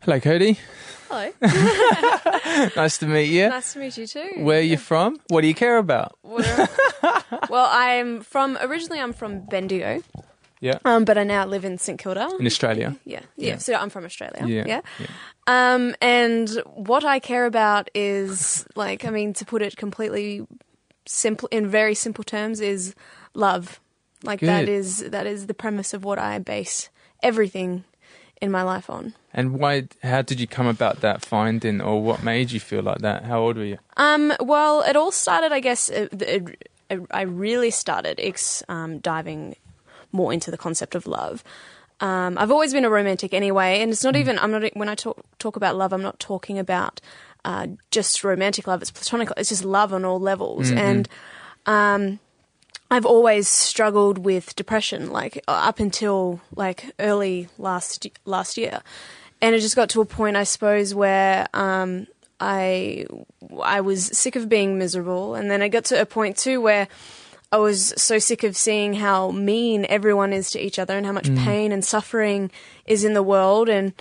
Hello, Cody. Hello. Nice to meet you. Nice to meet you too. Where are you from? What do you care about? Well, originally I'm from Bendigo. Yeah. But I now live in St Kilda. In Australia? Yeah. So I'm from Australia. Yeah. And what I care about is, to put it completely simple, in very simple terms, is love. Good. that is the premise of what I base everything in my life on. And how did you come about that finding, or what made you feel like that? How old were you? Well, it all started, I guess, I really started diving more into the concept of love. I've always been a romantic anyway, and it's not even, when I talk about love, I'm not talking about just romantic love, it's platonic, it's just love on all levels. Mm-hmm. And I've always struggled with depression, up until early last year. And it just got to a point, I suppose, where I was sick of being miserable. And then I got to a point too where I was so sick of seeing how mean everyone is to each other and how much pain and suffering is in the world. And,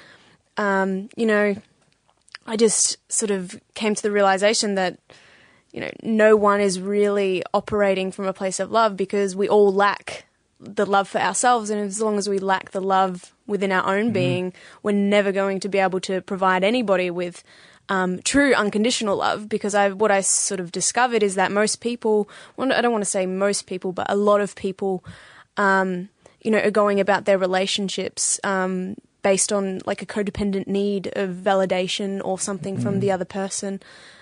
I just sort of came to the realization that, no one is really operating from a place of love, because we all lack the love for ourselves. And as long as we lack the love within our own being, we're never going to be able to provide anybody with true unconditional love. Because what I sort of discovered is that most people, well, I don't want to say most people, but a lot of people, are going about their relationships based on a codependent need of validation or something from the other person.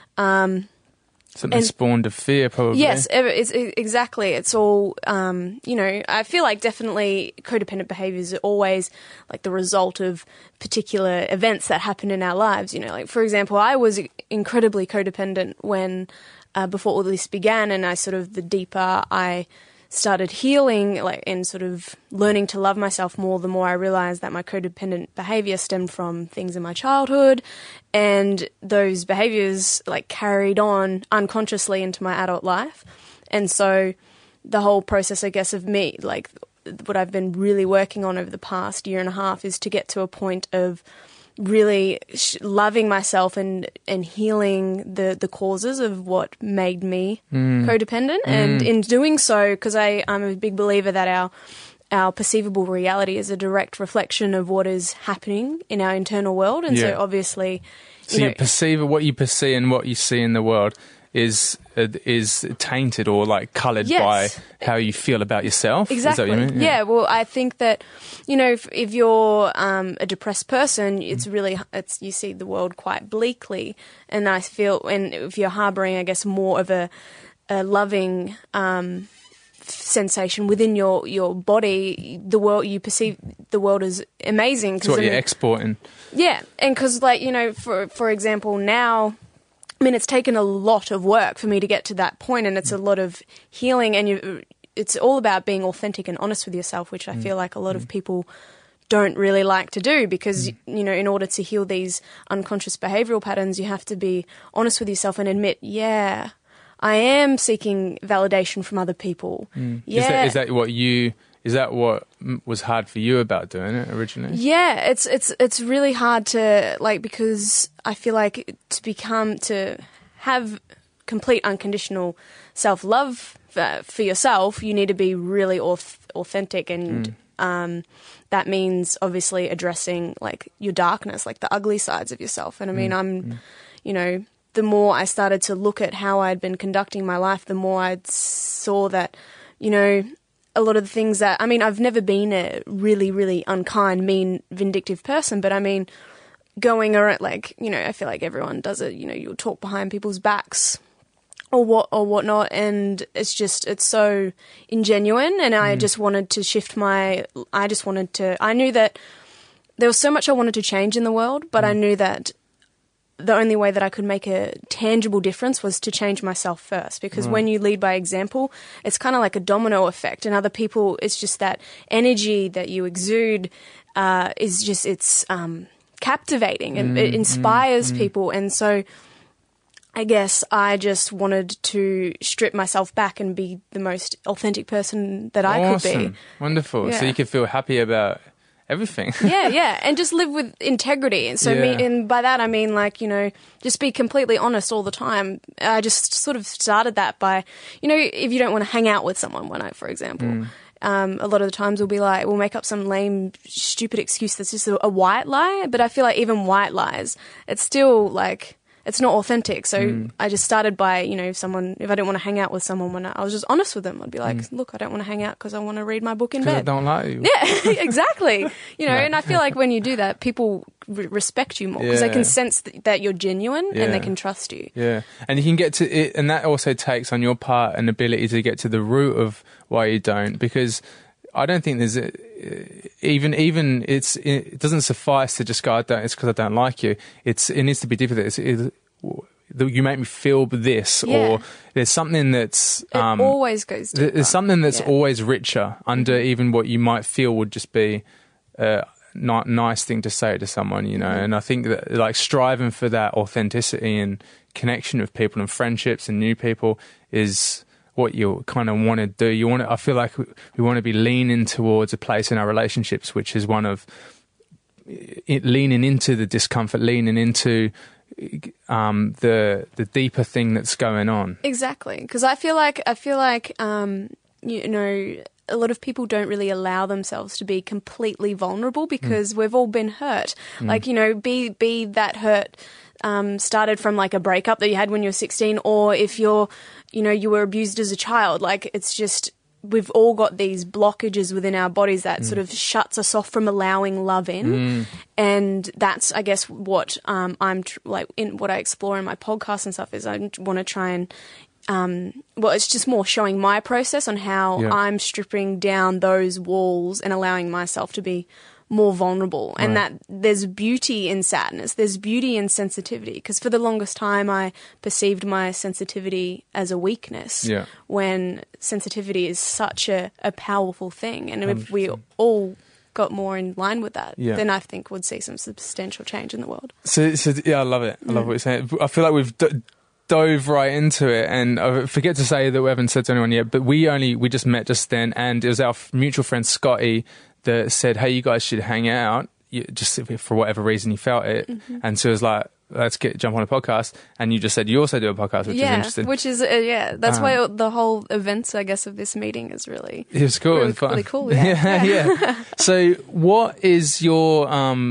Something spawned of fear, probably. Yes, exactly. It's all, I feel like definitely codependent behaviours are always the result of particular events that happen in our lives. For example, I was incredibly codependent when, before all this began, and the deeper I started healing, and sort of learning to love myself more, the more I realised that my codependent behaviour stemmed from things in my childhood, and those behaviours carried on unconsciously into my adult life. And so the whole process, I guess, of me, what I've been really working on over the past year and a half is to get to a point of really loving myself and healing the causes of what made me codependent. And in doing so, because I'm a big believer that our perceivable reality is a direct reflection of what is happening in our internal world. And so obviously... you perceive what you perceive and what you see in the world is tainted or coloured by how you feel about yourself. Exactly. Is that what you mean? Yeah. Well, I think that, if you're a depressed person, it's really, you see the world quite bleakly. And I feel, and if you're harbouring, I guess, more of a loving sensation within your body, you perceive the world as amazing. It's what you're exporting. Yeah. And because, for example, now... it's taken a lot of work for me to get to that point, and it's a lot of healing, and it's all about being authentic and honest with yourself, which I feel like a lot of people don't really like to do, because, in order to heal these unconscious behavioural patterns, you have to be honest with yourself and admit, I am seeking validation from other people. Yeah. Is that what was hard for you about doing it originally? Yeah, it's really hard to, because I feel like to have complete unconditional self-love for yourself, you need to be really authentic, and that means obviously addressing your darkness, the ugly sides of yourself. And the more I started to look at how I'd been conducting my life, the more I saw that, a lot of the things that, I've never been a really, really unkind, mean, vindictive person, but going around, I feel like everyone does it, you'll talk behind people's backs or whatnot, and it's so ingenuine, and I just wanted to shift I knew that there was so much I wanted to change in the world, but I knew that the only way that I could make a tangible difference was to change myself first, because when you lead by example, it's kind of like a domino effect, and other people, it's just that energy that you exude it's captivating, and it inspires people. And so I guess I just wanted to strip myself back and be the most authentic person that I could be. Wonderful. Yeah. So you could feel happy about everything. Yeah, and just live with integrity. And so, and by that I mean, like, you know, just be completely honest all the time. I just sort of started that by, you know, if you don't want to hang out with someone one night, for example, a lot of the times we'll make up some lame, stupid excuse that's just a white lie. But I feel like even white lies, it's still like, it's not authentic. So I just started by, you know, if I don't want to hang out with someone one night, I was just honest with them. I'd be like, look, I don't want to hang out because I want to read my book in bed. I don't like you. Yeah, exactly. You know, and I feel like when you do that, people respect you more because they can sense that you're genuine and they can trust you. Yeah, and you can get to it, and that also takes on your part an ability to get to the root of why you don't, because I don't think there's it doesn't suffice to just go, it's because I don't like you. It needs to be deeper. You make me feel this, or there's something that's it always goes deeper. There's something that's always richer under even what you might feel would just be a nice thing to say to someone, you know. And I think that, like, striving for that authenticity and connection with people and friendships and new people is what you kind of want to do. I feel like we want to be leaning towards a place in our relationships which is one of leaning into the discomfort, leaning into the deeper thing that's going on. Exactly, because I feel like you know, a lot of people don't really allow themselves to be completely vulnerable because we've all been hurt. Like, you know, be that hurt started from like a breakup that you had when you were 16, or if you were abused as a child. Like, it's just, we've all got these blockages within our bodies that sort of shuts us off from allowing love in. And that's, I guess, what I'm in what I explore in my podcast and stuff is I want to try and it's just more showing my process on how I'm stripping down those walls and allowing myself to be more vulnerable, and that there's beauty in sadness, there's beauty in sensitivity, because for the longest time I perceived my sensitivity as a weakness, when sensitivity is such a powerful thing, and if we all got more in line with that, then I think we'd see some substantial change in the world. So I love it. I love what you're saying. I feel like we've dove right into it, and I forget to say that we haven't said to anyone yet, but we just met just then, and it was our mutual friend Scotty that said, hey, you guys should hang out, just for whatever reason you felt it. And so it was like, let's jump on a podcast. And you just said you also do a podcast, which is interesting. Which is, that's why the whole events, I guess, of this meeting is really... It was cool. Really, it was fun. Really cool, yeah. So what is your...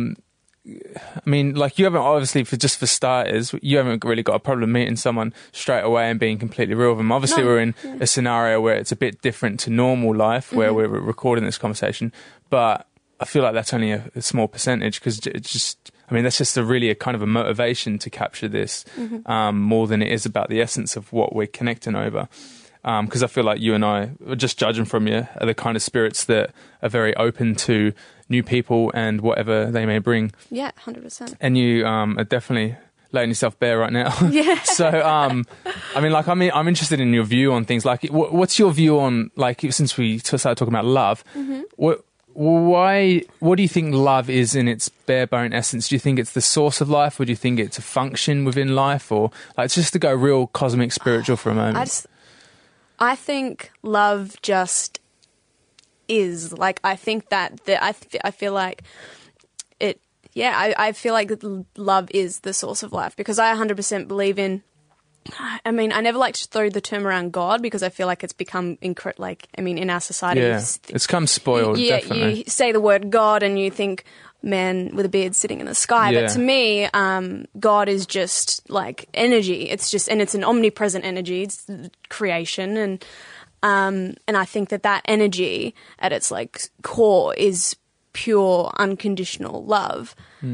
I mean, like, you haven't, obviously, for starters, you haven't really got a problem meeting someone straight away and being completely real with them. Obviously, we're in a scenario where it's a bit different to normal life, where we're recording this conversation, but I feel like that's only a small percentage, because it's just, I mean, that's just a kind of a motivation to capture this, more than it is about the essence of what we're connecting over. Because I feel like you and I, just judging from you, are the kind of spirits that are very open to new people and whatever they may bring. Yeah, 100%. And you are definitely laying yourself bare right now. Yeah. So, I mean, like, I'm interested in your view on things. Like, what's your view on, like, since we started talking about love, what do you think love is in its bare bone essence? Do you think it's the source of life, or do you think it's a function within life, or, like, just to go real cosmic spiritual for a moment? I think love just is. Like, I think that I feel like it. Yeah, I feel like love is the source of life, because I 100% believe in. I mean, I never like to throw the term around God, because I feel like it's become in our society, it's come spoiled. Definitely. You say the word God and you think man with a beard sitting in the sky, but to me, God is just like energy. It's just, and it's an omnipresent energy. It's creation, and I think that energy at its like core is pure, unconditional love.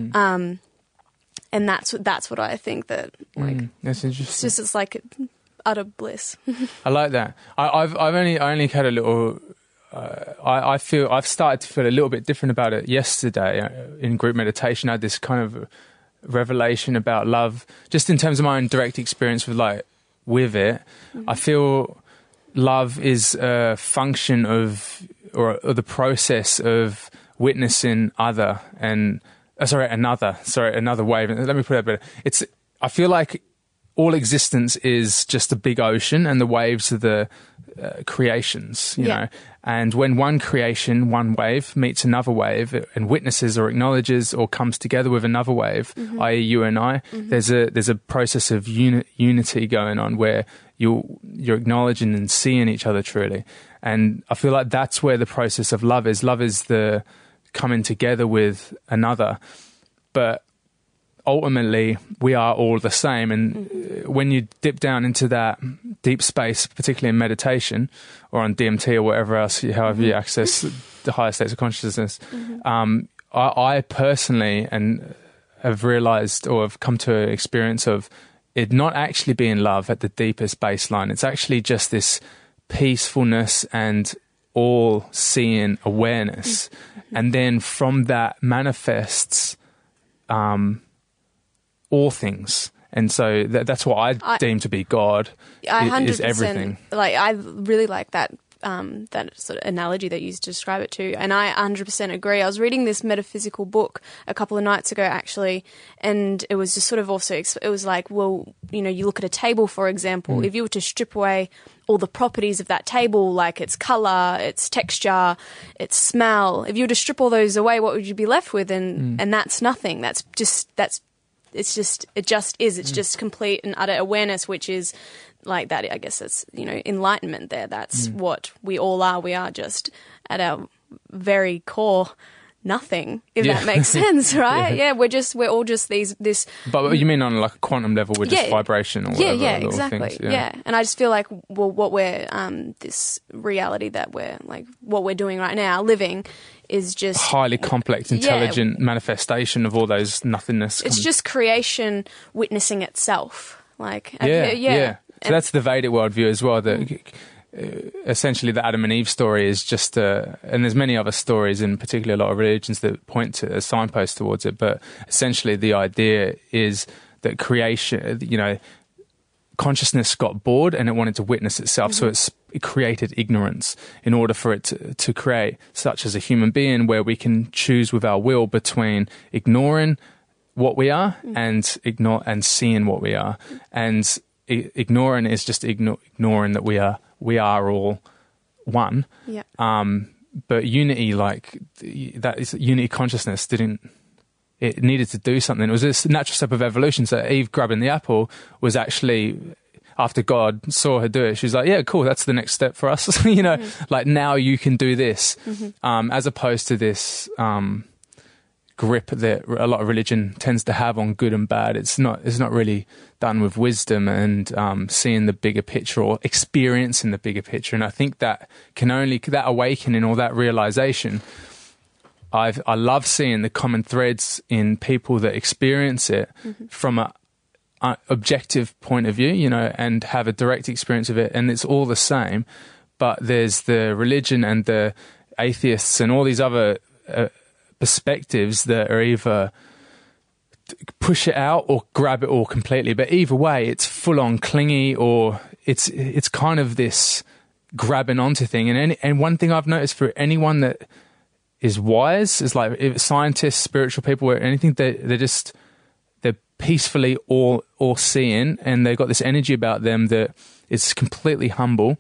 And that's what I think, that like that's interesting. It's like utter bliss. I like that. I only had a little. I feel I've started to feel a little bit different about it yesterday in group meditation. I had this kind of revelation about love, just in terms of my own direct experience with it. I feel love is a function of, or the process of witnessing another way. Let me put it better. I feel like all existence is just a big ocean, and the waves are the creations, you know. And when one creation, one wave, meets another wave and witnesses or acknowledges or comes together with another wave, i.e. you and I, there's a process of unity going on where you're acknowledging and seeing each other truly. And I feel like that's where the process of love is. Love is the coming together with another. But ultimately, we are all the same. And when you dip down into that deep space, particularly in meditation or on DMT or whatever else, however you access the higher states of consciousness, I personally have realized or have come to an experience of it not actually being love at the deepest baseline. It's actually just this peacefulness and all-seeing awareness. And then from that manifests all things. And so that's what I deem to be God. Is everything. Like, I really like that that sort of analogy that you used to describe it to, and I 100% agree. I was reading this metaphysical book a couple of nights ago, actually, and it was just sort of also, it was like, well, you know, you look at a table, for example, if you were to strip away all the properties of that table, like its colour, its texture, its smell, if you were to strip all those away, what would you be left with? And that's nothing. It's just complete and utter awareness, which is like that. I guess that's, you know, enlightenment there. That's what we all are. We are just at our very core nothing, if that makes sense, right? We're all just this. But you mean on like a quantum level, we're just vibration or whatever? Yeah, exactly. Things, and I just feel like, well, what we're this reality that we're like, what we're doing right now, living, is just highly complex, intelligent manifestation of all those nothingness. It's just creation witnessing itself. Like, So that's the Vedic worldview as well. That essentially the Adam and Eve story is just, and there's many other stories, in particular a lot of religions that point to a signpost towards it. But essentially, the idea is that creation, you know, consciousness got bored and it wanted to witness itself, so it created ignorance in order for it to create, such as a human being, where we can choose with our will between ignoring what we are and seeing what we are. And ignoring is just ignoring that we are all one. Yeah. But unity, like that is unity consciousness, it needed to do something. It was a natural step of evolution. So Eve grabbing the apple was actually, after God saw her do it, she was like, yeah, cool, that's the next step for us. You know, like now you can do this, as opposed to this grip that a lot of religion tends to have on good and bad. It's not really done with wisdom and seeing the bigger picture or experiencing the bigger picture. And I think that that awakening or that realization, I love seeing the common threads in people that experience it from an objective point of view, you know, and have a direct experience of it, and it's all the same. But there's the religion and the atheists and all these other perspectives that are either push it out or grab it all completely. But either way, it's full on clingy, or it's kind of this grabbing onto thing. And one thing I've noticed for anyone that is wise, is like if scientists, spiritual people, or anything, they're peacefully all seeing, and they've got this energy about them that is completely humble.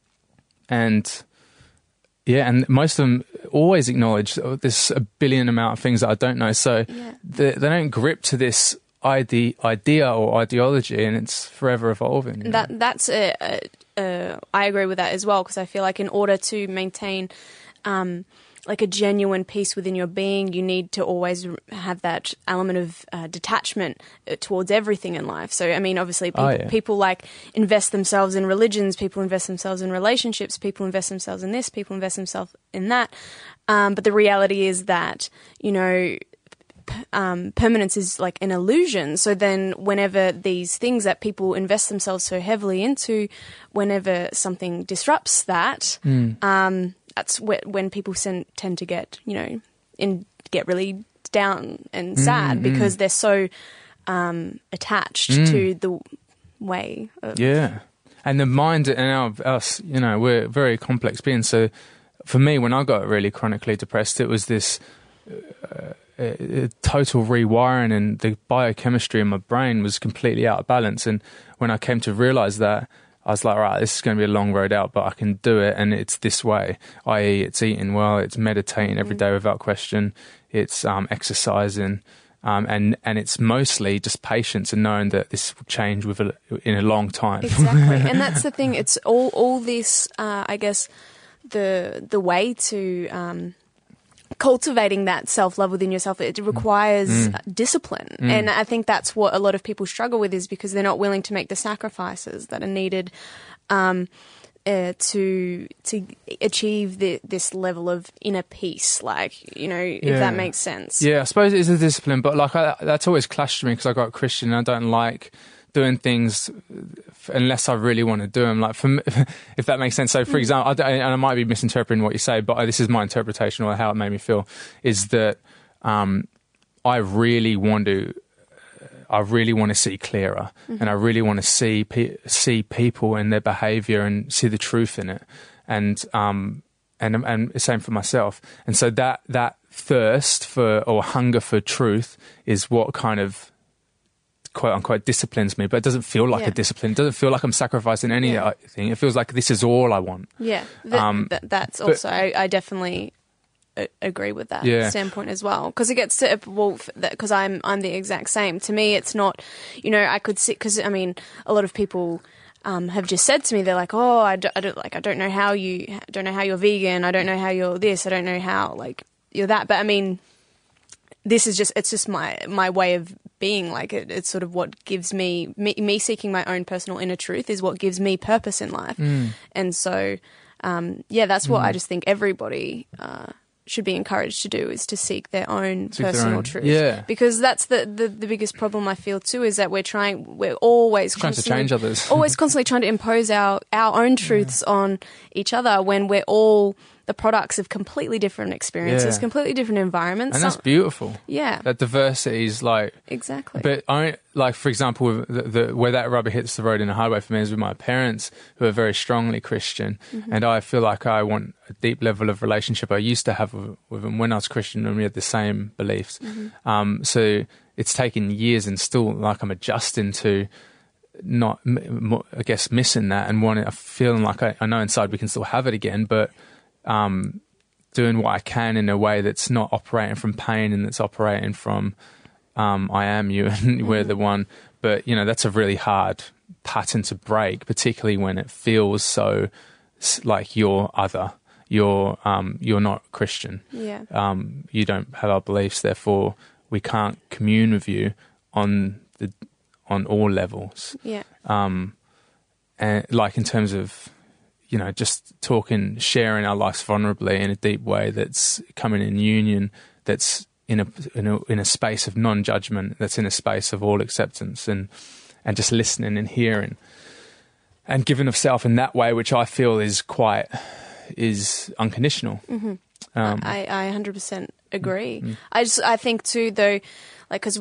And and most of them always acknowledge there's a billion amount of things that I don't know. So they don't grip to this idea or ideology, and it's forever evolving. You know? That's I agree with that as well, because I feel like in order to maintain like a genuine peace within your being, you need to always have that element of detachment towards everything in life. So, I mean, obviously people like invest themselves in religions, people invest themselves in relationships, people invest themselves in this, people invest themselves in that. But the reality is that, you know, permanence is like an illusion. So then whenever these things that people invest themselves so heavily into, whenever something disrupts that, that's when people tend to get, you know, get really down and sad because they're so attached to the way of... Yeah. And the mind and us, you know, we're very complex beings. So for me, when I got really chronically depressed, it was this a total rewiring, and the biochemistry in my brain was completely out of balance. And when I came to realize that, I was like, right, this is going to be a long road out, but I can do it, and it's this way, i.e. it's eating well, it's meditating every day without question, it's exercising, and it's mostly just patience and knowing that this will change in a long time. Exactly. And that's the thing, it's all this, I guess, the way to cultivating that self-love within yourself, it requires discipline. And I think that's what a lot of people struggle with, is because they're not willing to make the sacrifices that are needed to achieve this level of inner peace, if that makes sense. Yeah, I suppose it is a discipline, but that's always clashed to me because I got Christian and I don't like doing things unless I really want to do them. Like, for me, if that makes sense. So, for example, and I might be misinterpreting what you say, but this is my interpretation or how it made me feel, is that I really want to see clearer, and I really want to see people and their behaviour and see the truth in it, and the same for myself. And so that thirst for, or hunger for truth, is what kind of, quote unquote, disciplines me, but it doesn't feel like a discipline. It doesn't feel like I'm sacrificing anything. It feels like this is all I want. Yeah, that's also, I definitely agree with that standpoint as well, because it gets to, because I'm the exact same. To me, it's not, I could see, because I mean, a lot of people have just said to me, they're like, oh, I don't know how you're vegan, I don't know how you're this, I don't know how you're that. But I mean, it's just my way of being. It's sort of what gives me seeking my own personal inner truth is what gives me purpose in life. And so, that's what I just think everybody should be encouraged to do, is to seek their own personal truth. Yeah. Because that's the biggest problem I feel too, is that we're always trying to change others. always constantly trying to impose our own truths on each other, when we're all the products of completely different experiences, completely different environments. And that's beautiful. Yeah. That diversity is Exactly. But for example, where that rubber hits the road in a hard way for me is with my parents, who are very strongly Christian. And I feel like I want a deep level of relationship I used to have with them when I was Christian, and we had the same beliefs. So it's taken years, and still I'm adjusting to not, I guess, missing that, and feeling like I know inside we can still have it again, but doing what I can in a way that's not operating from pain, and that's operating from I am you and we're the one. But that's a really hard pattern to break, particularly when it feels so like you're other, you're not Christian. You don't have our beliefs, therefore we can't commune with you on all levels. And in terms of just talking, sharing our lives vulnerably in a deep way, that's coming in union, that's in a space of non-judgment, that's in a space of all acceptance, and just listening and hearing and giving of self in that way, which I feel is unconditional. I 100% agree. I think too, though, because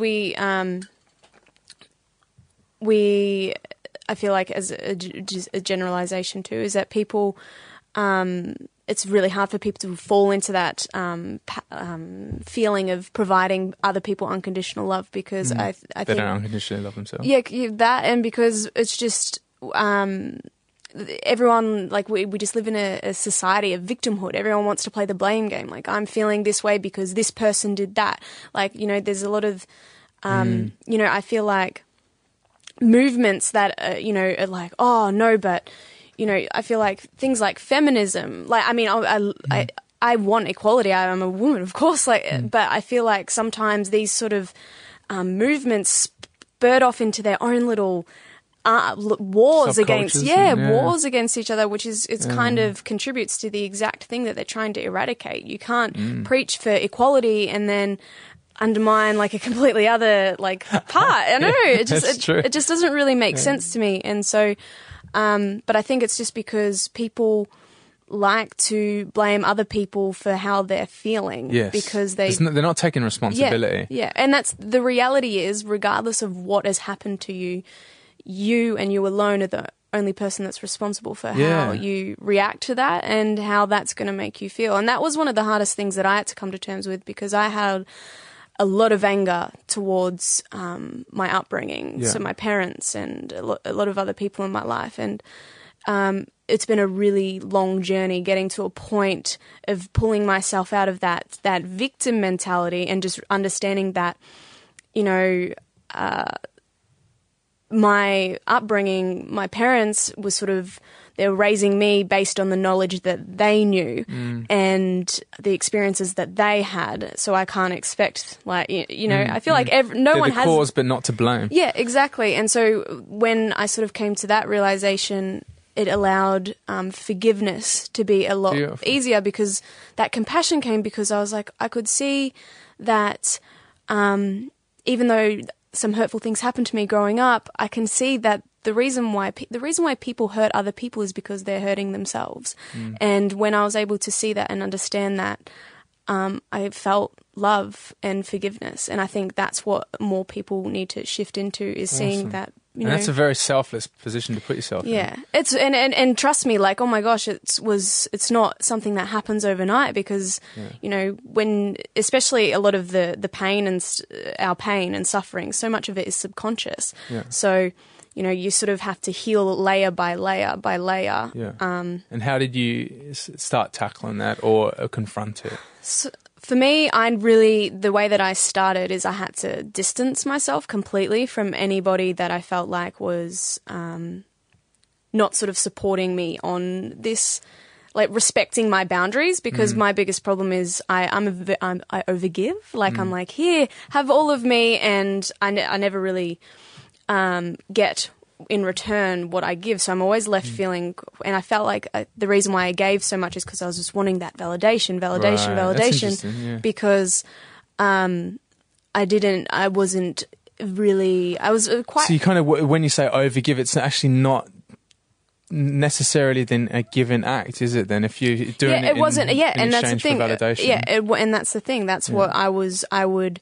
I feel like, as a generalization too, is that people, it's really hard for people to fall into that feeling of providing other people unconditional love, because I think they don't unconditionally love themselves. Yeah, that, and because it's just everyone, we just live in a society of victimhood. Everyone wants to play the blame game. I'm feeling this way because this person did that. There's a lot of I feel like movements that are like, oh no, but I feel like things like feminism, I want equality, I'm a woman, of course, but I feel like sometimes these sort of movements spurt off into their own little wars against wars against each other, which is kind of contributes to the exact thing that they're trying to eradicate. You can't preach for equality and then undermine a completely other part. I know it just doesn't really make sense to me. And so but I think it's just because people like to blame other people for how they're feeling, because they're not taking responsibility. And that's the reality, is regardless of what has happened to you, you and you alone are the only person that's responsible for how you react to that and how that's going to make you feel. And that was one of the hardest things that I had to come to terms with, because I had a lot of anger towards my upbringing, Yeah. so my parents and a lot of other people in my life. And it's been a really long journey getting to a point of pulling myself out of that victim mentality and just understanding that, you know, my upbringing, my parents were sort of, they were raising me based on the knowledge that they knew and the experiences that they had. So I can't expect, like, you know, I feel like no They're one the has... cause, but not to blame. Yeah, exactly. And so when I sort of came to that realization, it allowed forgiveness to be a lot Beautiful. easier, because that compassion came because I was like, I could see that even though some hurtful things happened to me growing up, I can see that the reason why people hurt other people is because they're hurting themselves. And when I was able to see that and understand that, I felt love and forgiveness. And I think that's what more people need to shift into, is seeing that, you know. And that's a very selfless position to put yourself in. Yeah, it's and trust me, like, oh my gosh, it's not something that happens overnight, because you know, when, especially a lot of the pain and our pain and suffering, so much of it is subconscious. Yeah. So, you know, you sort of have to heal layer by layer by layer. Yeah. And how did you start tackling that or confront it? So, for me, the way that I started is I had to distance myself completely from anybody that I felt like was not sort of supporting me on this, like, respecting my boundaries, because my biggest problem is I overgive. Like, I'm like, here, have all of me, and I never really get in return what I give. So I'm always left feeling, and I felt like the reason why I gave so much is because I was just wanting that validation, Right. That's interesting, yeah. because I wasn't really, I was quite... So you kind of, when you say overgive, it's actually not necessarily then a given act, is it then? If you're doing it wasn't, in and that's the exchange thing. for validation. Yeah, and that's the thing. That's what I would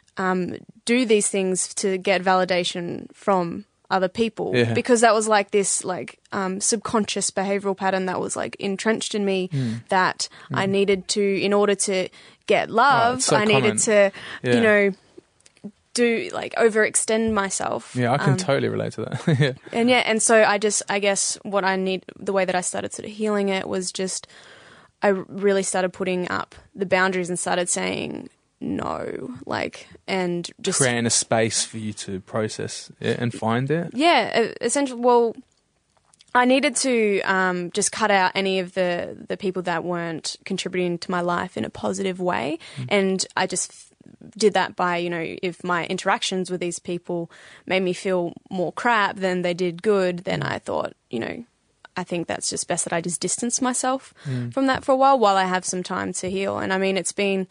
do these things to get validation from other people, because that was like this subconscious behavioral pattern that was like entrenched in me, that I needed to, in order to get love, so I needed to, Yeah. you know, do, like, overextend myself. Yeah, I can totally relate to that. Yeah. And so I guess the way that I started sort of healing it was just, I really started putting up the boundaries and started saying no, like, and just creating a space for you to process it and find it. Yeah, essentially. Well, I needed to just cut out any of the people that weren't contributing to my life in a positive way, and I just did that by, you know, if my interactions with these people made me feel more crap than they did good, then I thought, you know, I think that's just best that I just distance myself from that for a while I have some time to heal. And I mean, it's been...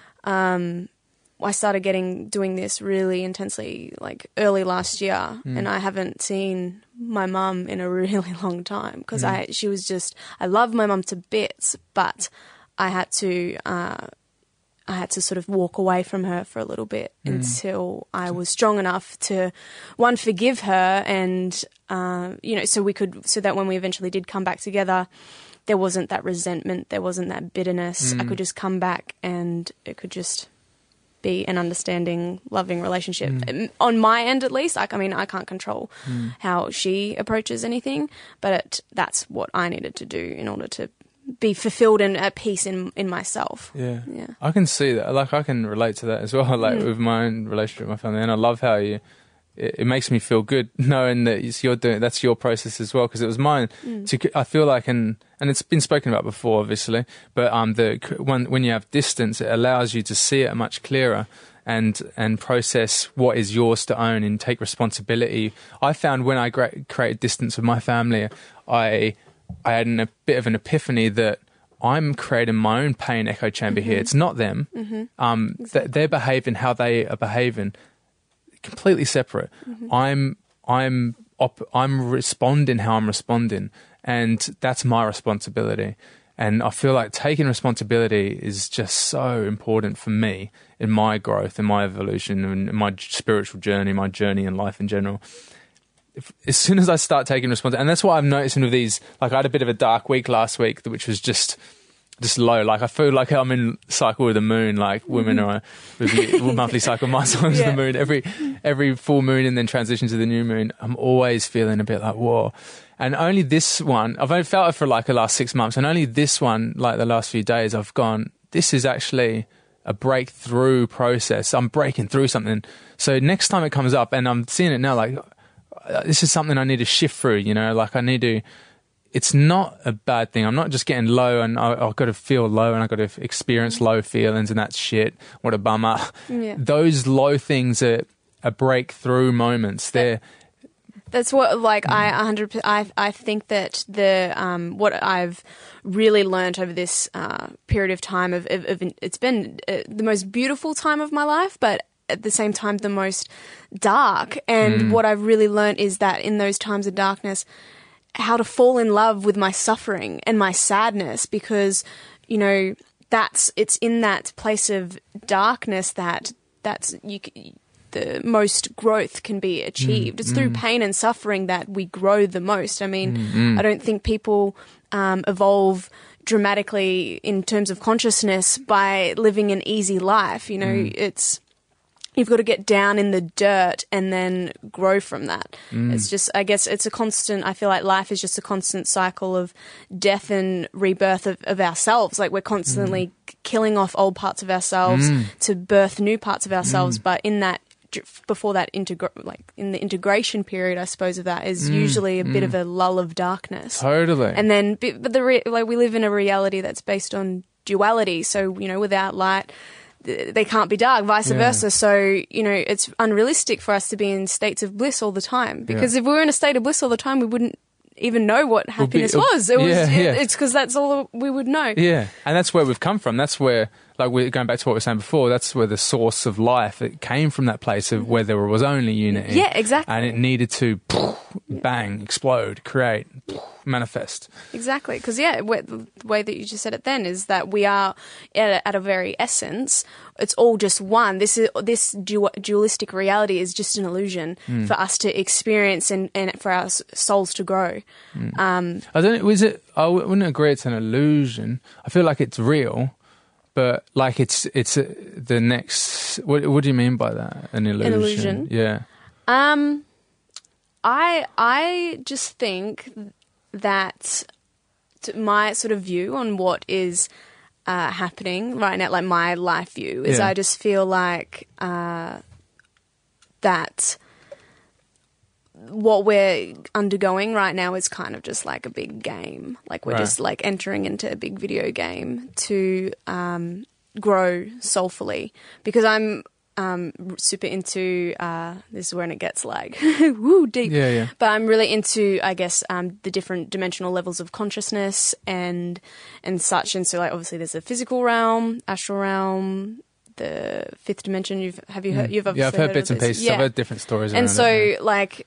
I started doing this really intensely, like, early last year, and I haven't seen my mum in a really long time, because she was just, I love my mum to bits, but I had to sort of walk away from her for a little bit until I was strong enough to, one, forgive her, and you know, so that when we eventually did come back together, there wasn't that resentment, there wasn't that bitterness. I could just come back and it could just be an understanding, loving relationship. On my end, at least. I mean, I can't control how she approaches anything, but that's what I needed to do in order to be fulfilled and at peace in myself. Yeah. I can see that. Like, I can relate to that as well, like, with my own relationship with my family. And I love how it makes me feel good knowing that that's your process as well, because it was mine. I feel like, and it's been spoken about before, obviously, but when you have distance, it allows you to see it much clearer and process what is yours to own and take responsibility. I found when I created distance with my family, I had a bit of an epiphany that I'm creating my own pain echo chamber here. It's not them. Exactly. They're behaving how they are behaving. Completely separate. I'm responding how I'm responding, and that's my responsibility. And I feel like taking responsibility is just so important for me in my growth, in my evolution, and in my spiritual journey, my journey in life in general. As soon as I start taking responsibility, and that's what I'm noticing with these, like, I had a bit of a dark week last week, which was just just low. Like I feel like I'm in cycle with the moon. Like women are with monthly cycle. My song's the moon. Every full moon and then transition to the new moon. I'm always feeling a bit like whoa. And only this one, I've only felt it for like the last 6 months, and only this one, like the last few days, I've gone, this is actually a breakthrough process. I'm breaking through something. So next time it comes up, and I'm seeing it now, like this is something I need to shift through, you know, like I need to, it's not a bad thing. I'm not just getting low and I've got to feel low and I've got to experience low feelings and that's shit. What a bummer. Yeah. Those low things are breakthrough moments. That's what, like, I think that what I've really learned over this period of time of it's been the most beautiful time of my life, but at the same time the most dark. And what I've really learned is that in those times of darkness, how to fall in love with my suffering and my sadness, because, you know, it's in that place of darkness that's the most growth can be achieved. It's through pain and suffering that we grow the most. I mean, I don't think people evolve dramatically in terms of consciousness by living an easy life. You know, you've got to get down in the dirt and then grow from that. It's just, I guess it's a constant, I feel like life is just a constant cycle of death and rebirth of ourselves. Like we're constantly killing off old parts of ourselves to birth new parts of ourselves. But in that, before that, like in the integration period, I suppose, of that is usually a bit of a lull of darkness. Totally. And then, but like we live in a reality that's based on duality. So, you know, without light, they can't be dark, vice versa. So, you know, it's unrealistic for us to be in states of bliss all the time, because if we were in a state of bliss all the time, we wouldn't even know what happiness was. It's because that's all we would know. Yeah, and that's where we've come from. That's where, like, we're going back to what we were saying before, that's where the source of life, it came from that place of where there was only unity. Yeah, exactly. And it needed to bang, explode, create, manifest. Exactly, because the way that you just said it then is that we are at a very essence, it's all just one. This dualistic reality is just an illusion for us to experience and for our souls to grow. I wouldn't agree it's an illusion. I feel like it's real, but like it's the next. What do you mean by that? An illusion? An illusion. Yeah. I just think that my sort of view on what is happening right now, like my life view, is I just feel like that what we're undergoing right now is kind of just like a big game. Like we're just like entering into a big video game to grow soulfully, because I'm super into this is when it gets like woo deep. But I'm really into, I guess, the different dimensional levels of consciousness and such. And so, like, obviously there's the physical realm, astral realm, the fifth dimension. You've obviously I've heard bits and pieces. I've heard different stories. And so, like,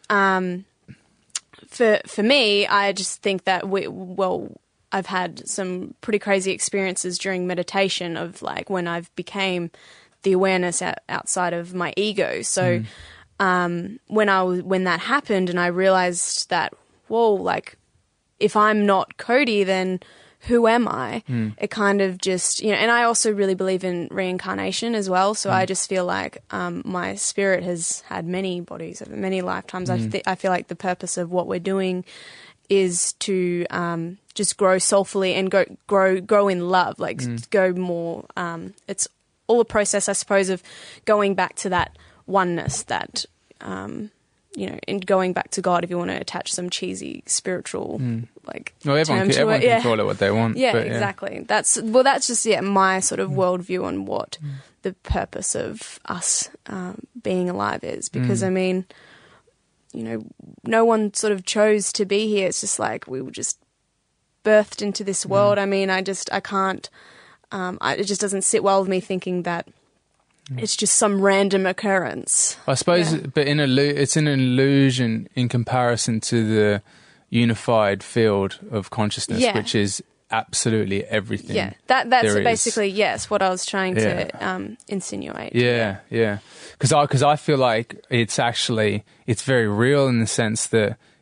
for me, I just think that I've had some pretty crazy experiences during meditation of, like, when I've became the awareness outside of my ego. So when that happened and I realized that, whoa, like, if I'm not Cody, then who am I? It kind of just, you know, and I also really believe in reincarnation as well. So I just feel like my spirit has had many bodies over many lifetimes. I feel like the purpose of what we're doing is to just grow soulfully and grow in love, like go more. It's all a process, I suppose, of going back to that oneness, that, you know, and going back to God, if you want to attach some cheesy spiritual, like, well, everyone can call it what they want. Yeah, exactly. That's just, my sort of worldview on what the purpose of us being alive is. Because, I mean, you know, no one sort of chose to be here. It's just like we were just birthed into this world. I mean, I can't... it just doesn't sit well with me thinking that it's just some random occurrence. I suppose, but it's an illusion in comparison to the unified field of consciousness, which is absolutely everything. Yeah, that's basically, yes, what I was trying to insinuate. Yeah. Because I feel like it's very real in the sense that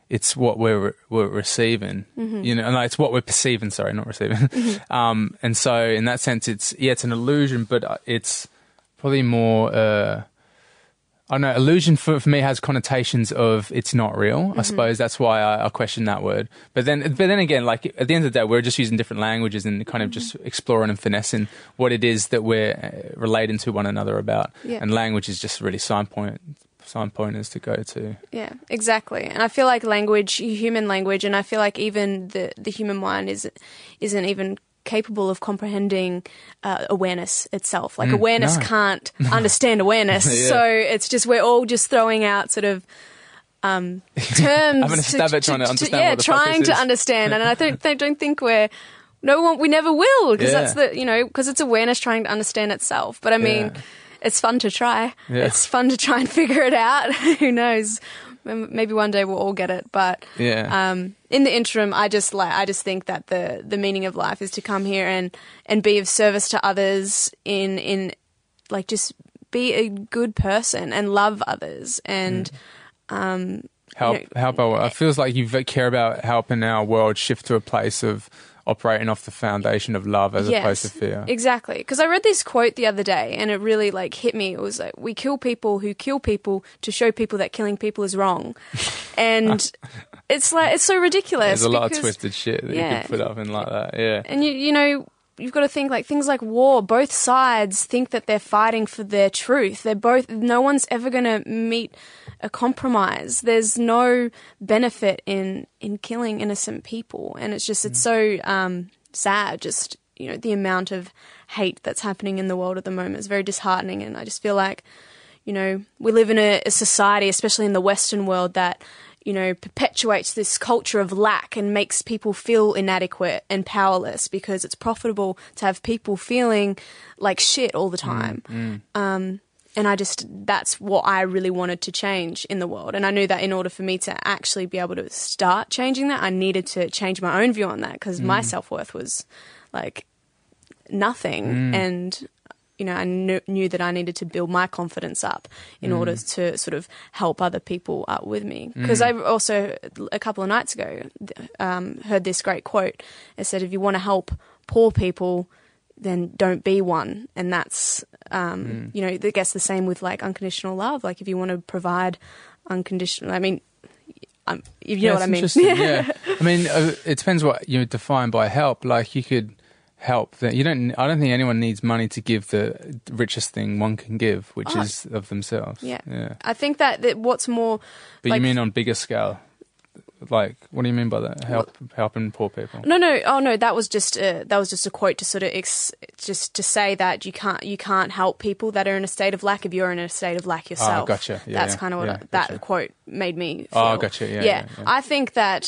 it's what we're receiving, you know, and like, it's what we're perceiving. Sorry, not receiving. And so in that sense, it's an illusion, but it's probably more. I don't know. Illusion for me has connotations of it's not real. I suppose that's why I question that word. But then again, like at the end of the day, we're just using different languages and kind of just exploring and finessing what it is that we're relating to one another about. Yeah. And language is just really signpointers to go to. Yeah, exactly. And I feel like language, human language, and I feel like even the human mind isn't even capable of comprehending awareness itself. Like awareness can't understand awareness. Yeah. So it's just, we're all just throwing out sort of terms. Having a stab at trying to understand what the trying fuck to understand. And I don't think we never will, because that's because it's awareness trying to understand itself. But I mean, it's fun to try. Yeah. It's fun to try and figure it out. Who knows? Maybe one day we'll all get it. But in the interim, I just think that the meaning of life is to come here and be of service to others in like just be a good person and love others and help. It feels like you care about helping our world shift to a place of operating off the foundation of love as opposed to fear. Exactly. Because I read this quote the other day and it really like hit me. It was like, we kill people who kill people to show people that killing people is wrong. And it's like, it's so ridiculous. There's a lot of twisted shit that you can put up in like that. Yeah. And you know, you've got to think like things like war, both sides think that they're fighting for their truth. No one's ever going to meet a compromise. There's no benefit in killing innocent people. And it's just, it's so sad, just, you know, the amount of hate that's happening in the world at the moment is very disheartening. And I just feel like, you know, we live in a society, especially in the Western world, that, you know, perpetuates this culture of lack and makes people feel inadequate and powerless because it's profitable to have people feeling like shit all the time. And that's what I really wanted to change in the world. And I knew that in order for me to actually be able to start changing that, I needed to change my own view on that because my self-worth was like nothing. And you know, I knew that I needed to build my confidence up in order to sort of help other people up with me. Because I also, a couple of nights ago, heard this great quote. It said, if you want to help poor people, then don't be one. And that's, you know, I guess the same with like unconditional love. Like if you want to provide unconditional, I mean, you know what I mean? Yeah. I mean, it depends what you define by help. Like you could help that I don't think anyone needs money to give the richest thing one can give, which is of themselves. Yeah. I think that what's more, but like, you mean on bigger scale? Like, what do you mean by that? Helping poor people? No. Oh no, that was just a quote to sort of just to say that you can't help people that are in a state of lack if you're in a state of lack yourself. Oh, gotcha. Yeah, that's kind of what that quote made me feel. Oh, gotcha. Yeah. I think that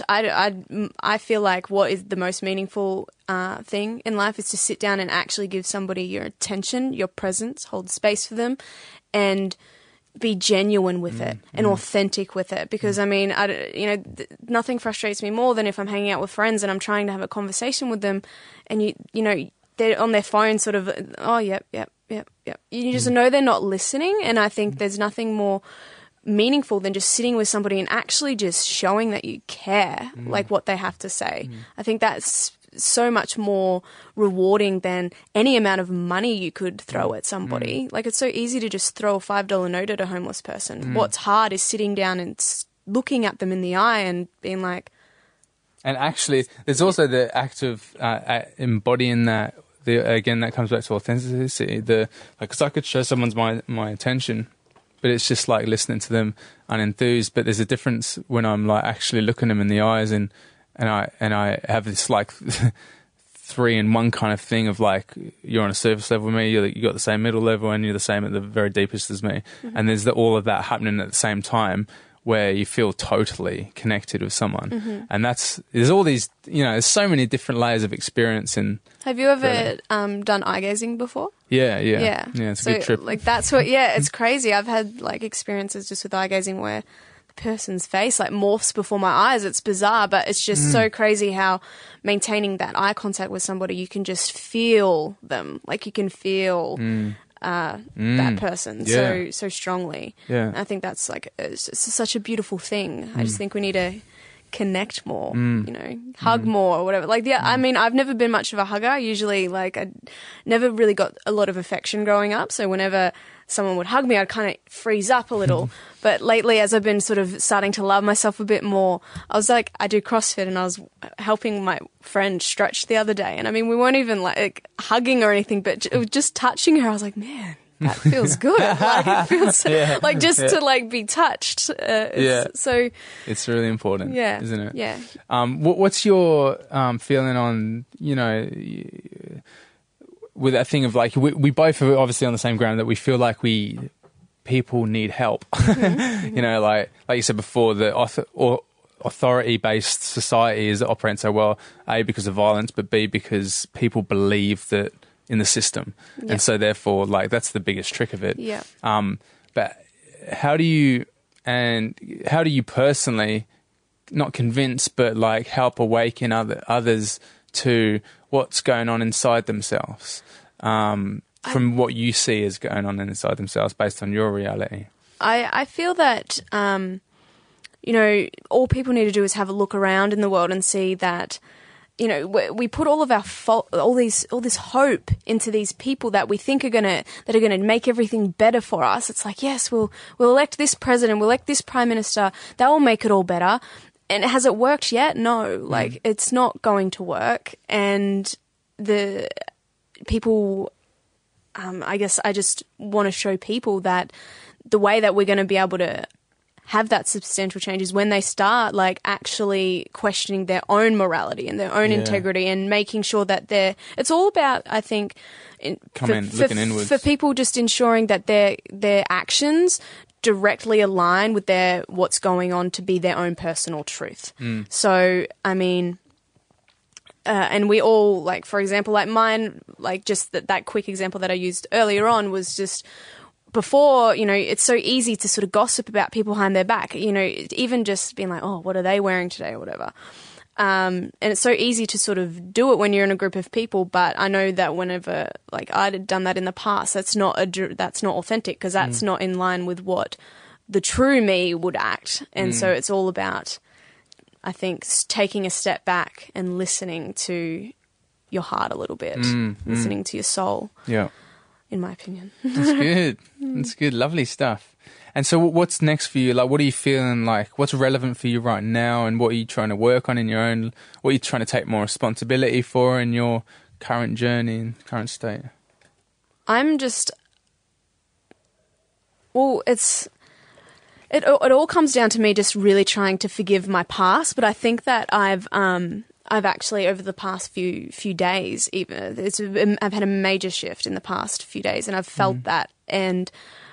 I feel like what is the most meaningful thing in life is to sit down and actually give somebody your attention, your presence, hold space for them, and be genuine with it and authentic with it. Because I mean, nothing frustrates me more than if I'm hanging out with friends and I'm trying to have a conversation with them, and you know they're on their phone, sort of, oh yep. You just know they're not listening, and I think there's nothing more meaningful than just sitting with somebody and actually just showing that you care, like what they have to say. I think that's so much more rewarding than any amount of money you could throw at somebody. Like it's so easy to just throw a $5 note at a homeless person. What's hard is sitting down and looking at them in the eye and being like... And actually, there's also the act of embodying that. Again, that comes back to authenticity. Because I could show someone's my attention, but it's just like listening to them unenthused. But there's a difference when I'm like actually looking them in the eyes and I have this like 3-in-1 kind of thing of like, you're on a surface level with me, you got the same middle level, and you're the same at the very deepest as me. And there's all of that happening at the same time where you feel totally connected with someone. And there's all these, you know, there's so many different layers of experience. And have you ever done eye gazing before? Yeah, it's a good trip. Like that's what, it's crazy. I've had like experiences just with eye gazing where person's face like morphs before my eyes. It's bizarre, but it's just so crazy how maintaining that eye contact with somebody, you can just feel them, like you can feel that person so strongly. I think that's like it's such a beautiful thing. I just think we need to connect more, hug more or whatever. Like, I mean, I've never been much of a hugger. Usually, like, I never really got a lot of affection growing up. So whenever someone would hug me, I'd kind of freeze up a little. But lately, as I've been sort of starting to love myself a bit more, I was like, I do CrossFit and I was helping my friend stretch the other day. And I mean, we weren't even like hugging or anything, but it was just touching her. I was like, man, that feels good. Like, it feels like just to like be touched. So it's really important, isn't it? Yeah. What's your feeling on, with that thing of like, we both are obviously on the same ground that we feel like people need help. Like you said before, the authority-based society is operating so well, A, because of violence, but B, because people believe that in the system. And so therefore, like, that's the biggest trick of it. Yeah. But how do you personally, not convince, but like help awaken others to what's going on inside themselves, from what you see is going on inside themselves based on your reality? I feel that, all people need to do is have a look around in the world and see that, we put all of our all this hope into these people that we think are gonna make everything better for us. It's like, yes, we'll elect this president, we'll elect this prime minister, that will make it all better. And has it worked yet? No, like, it's not going to work. And the people, I guess I just want to show people that the way that we're going to be able to have that substantial change is when they start like actually questioning their own morality and their own integrity and making sure that it's all about, I think, looking inwards. For people just ensuring that their actions directly align with what's going on to be their own personal truth. So, I mean, and we all, like, for example, like mine, like just that quick example that I used earlier on was just before, it's so easy to sort of gossip about people behind their back, even just being like, oh, what are they wearing today or whatever. And it's so easy to sort of do it when you're in a group of people. But I know that whenever, like, I'd had done that in the past, that's not authentic, because that's not in line with what the true me would act. And so it's all about, I think, taking a step back and listening to your heart a little bit, listening to your soul. Yeah. In my opinion. That's good. That's good. Lovely stuff. And so what's next for you? Like, what are you feeling like? What's relevant for you right now? And what are you trying to work on what are you trying to take more responsibility for in your current journey and current state? I'm just, it all comes down to me just really trying to forgive my past. But I think that I've actually, over the past few days, even I've had a major shift in the past few days, and I've felt that, and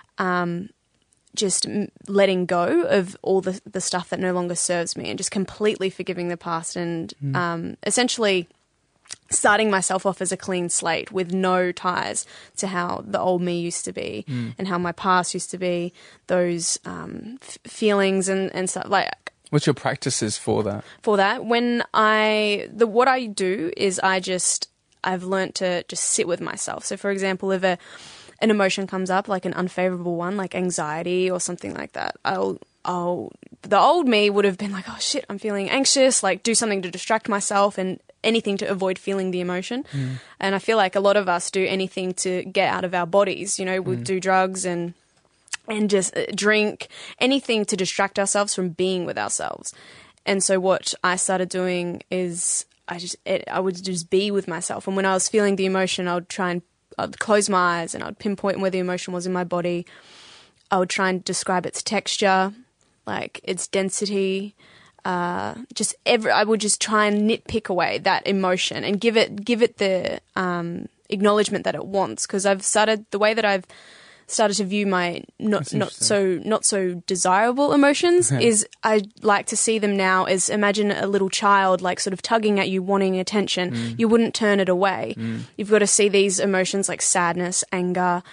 just letting go of all the stuff that no longer serves me, and just completely forgiving the past, and essentially starting myself off as a clean slate with no ties to how the old me used to be and how my past used to be, those feelings and stuff like. What's your practices for that? For that, what I do is I've learnt to just sit with myself. So, for example, if an emotion comes up, like an unfavorable one, like anxiety or something like that, the old me would have been like, oh shit, I'm feeling anxious, like do something to distract myself and anything to avoid feeling the emotion. And I feel like a lot of us do anything to get out of our bodies. We do drugs and just drink, anything to distract ourselves from being with ourselves. And so what I started doing is I would just be with myself. And when I was feeling the emotion, I'd close my eyes and I'd pinpoint where the emotion was in my body. I would try and describe its texture, like its density. I would just try and nitpick away that emotion and give it the acknowledgement that it wants. Because the way that I've started to view my not so desirable emotions is I like to see them now as, imagine a little child like sort of tugging at you, wanting attention. You wouldn't turn it away. You've got to see these emotions like sadness, anger,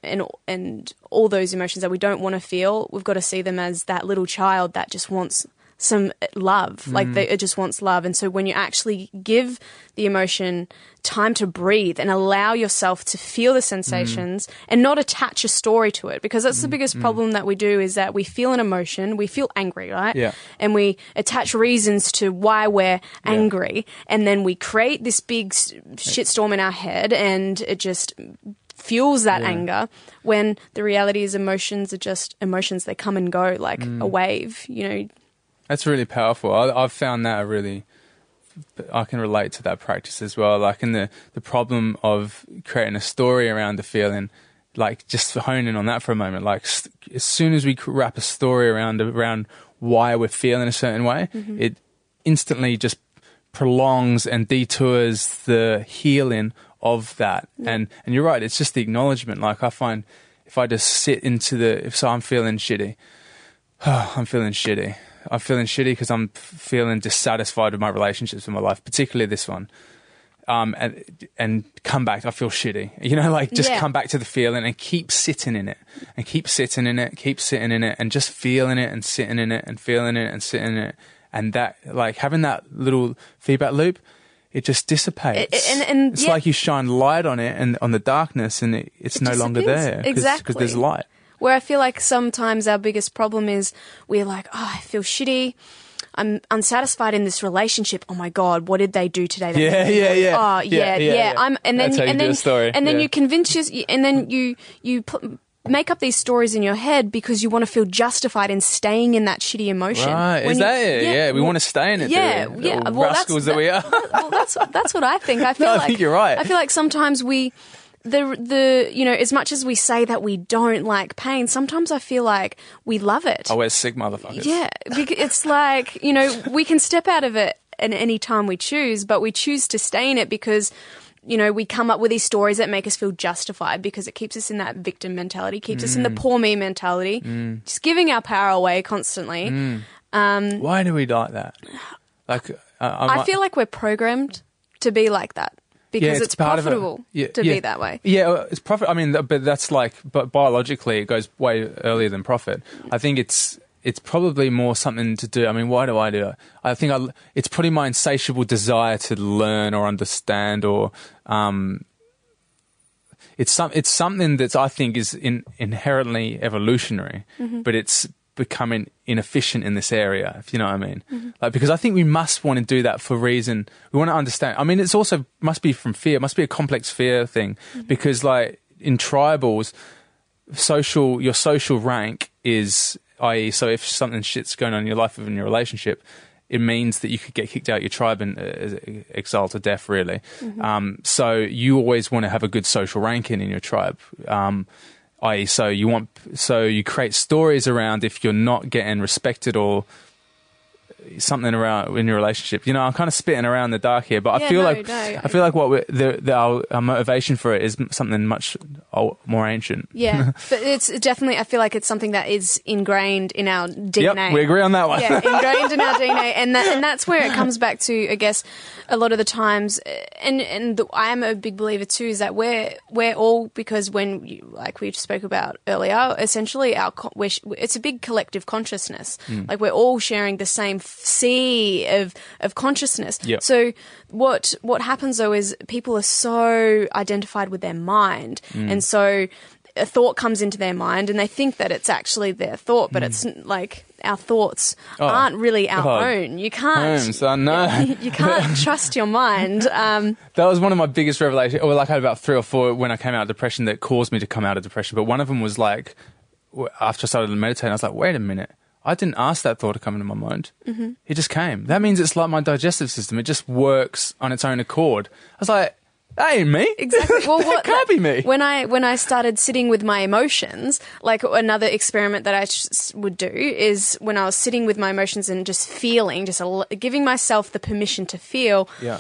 and all those emotions that we don't want to feel. We've got to see them as that little child that just wants some love. Like it just wants love. And so when you actually give the emotion time to breathe and allow yourself to feel the sensations and not attach a story to it, because that's the biggest problem that we do, is that we feel an emotion, we feel angry, right? Yeah. And we attach reasons to why we're angry, and then we create this big shitstorm in our head, and it just fuels that anger, when the reality is emotions are just emotions. They come and go like a wave, you know. That's really powerful. I've found that I can relate to that practice as well. Like in the problem of creating a story around the feeling, like just honing on that for a moment, like as soon as we wrap a story around why we're feeling a certain way, it instantly just prolongs and detours the healing of that. And you're right, it's just the acknowledgement. Like I find if I just sit into if I'm feeling shitty, I'm feeling shitty because I'm feeling dissatisfied with my relationships in my life, particularly this one. And come back, I feel shitty. You know, like just come back to the feeling and keep sitting in it and keep sitting in it and just feeling it and sitting in it and feeling it and sitting in it. And that, like having that little feedback loop, it just dissipates. And it's like you shine light on it and on the darkness, and it's no longer there. Exactly. Because there's light. Where I feel like sometimes our biggest problem is we're like, oh, I feel shitty. I'm unsatisfied in this relationship. Oh my God, what did they do today? Oh yeah. And then you convince and then you make up these stories in your head because you want to feel justified in staying in that shitty emotion. Right? Is that it? Yeah, we want to stay in it. Yeah. Well, rascals that we are. Well, that's what I think. I feel I think you're right. I feel like sometimes as much as we say that we don't like pain, sometimes I feel like we love it. Oh, we're sick motherfuckers. Yeah, it's like, we can step out of it at any time we choose, but we choose to stay in it because, we come up with these stories that make us feel justified, because it keeps us in that victim mentality, keeps us in the poor me mentality, just giving our power away constantly. Why do we like that? Like, I feel like we're programmed to be like that. Because it's profitable to be that way. Yeah, it's profit. I mean, but that's but biologically, it goes way earlier than profit. I think it's probably more something to do. I mean, why do I do it? I think it's probably my insatiable desire to learn or understand, or it's something that I think is inherently evolutionary, but it's becoming inefficient in this area, if you know what I mean. Like, because I think we must want to do that for reason. We want to understand. I mean, it's also must be from fear. It must be a complex fear thing, because like in tribals, your social rank is, i.e., so if something shit's going on in your life or in your relationship, it means that you could get kicked out of your tribe and exiled to death, really. So you always want to have a good social ranking in your tribe. I.e., so you create stories around if you're not getting respected or something around in your relationship. I'm kind of spitting around the dark here, but I feel like what our motivation for it is something much more ancient. Yeah, but it's definitely, I feel like it's something that is ingrained in our DNA. Yep, we agree on that one. Yeah, ingrained in our DNA, and that's where it comes back to, I guess, a lot of the times, and I am a big believer too, is that we're all, because like we spoke about earlier, essentially it's a big collective consciousness. Like we're all sharing the same sea of consciousness. Yep. So what happens though is people are so identified with their mind, and so a thought comes into their mind and they think that it's actually their thought, but it's like our thoughts aren't really our own. You can't. You can't trust your mind. That was one of my biggest revelations. Or like I had about 3 or 4 when I came out of depression that caused me to come out of depression. But one of them was like, after I started meditating, I was like, wait a minute. I didn't ask that thought to come into my mind. It just came. That means it's like my digestive system. It just works on its own accord. I was like, that ain't me. Exactly. Well, that can't be me. When I started sitting with my emotions, like another experiment that I would do is when I was sitting with my emotions and just feeling, just giving myself the permission to feel. Yeah.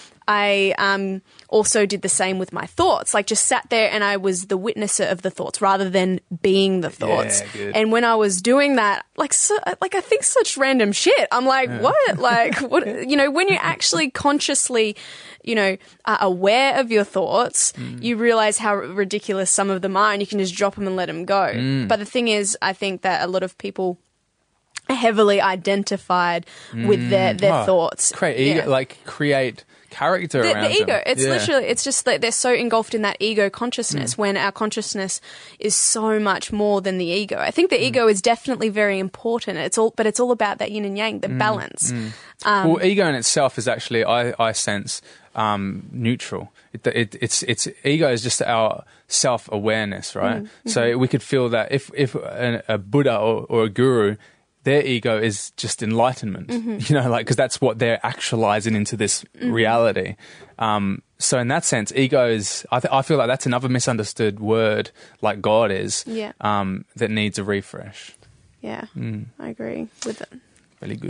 I also did the same with my thoughts, like just sat there and I was the witnesser of the thoughts rather than being the thoughts. Yeah, good. And when I was doing that, I think such random shit. I'm like, what? Like, what? When you actually consciously, are aware of your thoughts, you realize how ridiculous some of them are, and you can just drop them and let them go. But the thing is, I think that a lot of people heavily identified with their thoughts. Create ego, create character around the ego. them. It's literally, it's just that they're so engulfed in that ego consciousness when our consciousness is so much more than the ego. I think the ego is definitely very important. But it's all about that yin and yang, the balance. Well, ego in itself is actually, I sense, neutral. It's ego is just our self-awareness, right? So we could feel that if a Buddha or a guru, their ego is just enlightenment, because that's what they're actualizing into this reality. So in that sense, ego is, I feel like that's another misunderstood word, like God is, that needs a refresh. Yeah, I agree with it. Really good.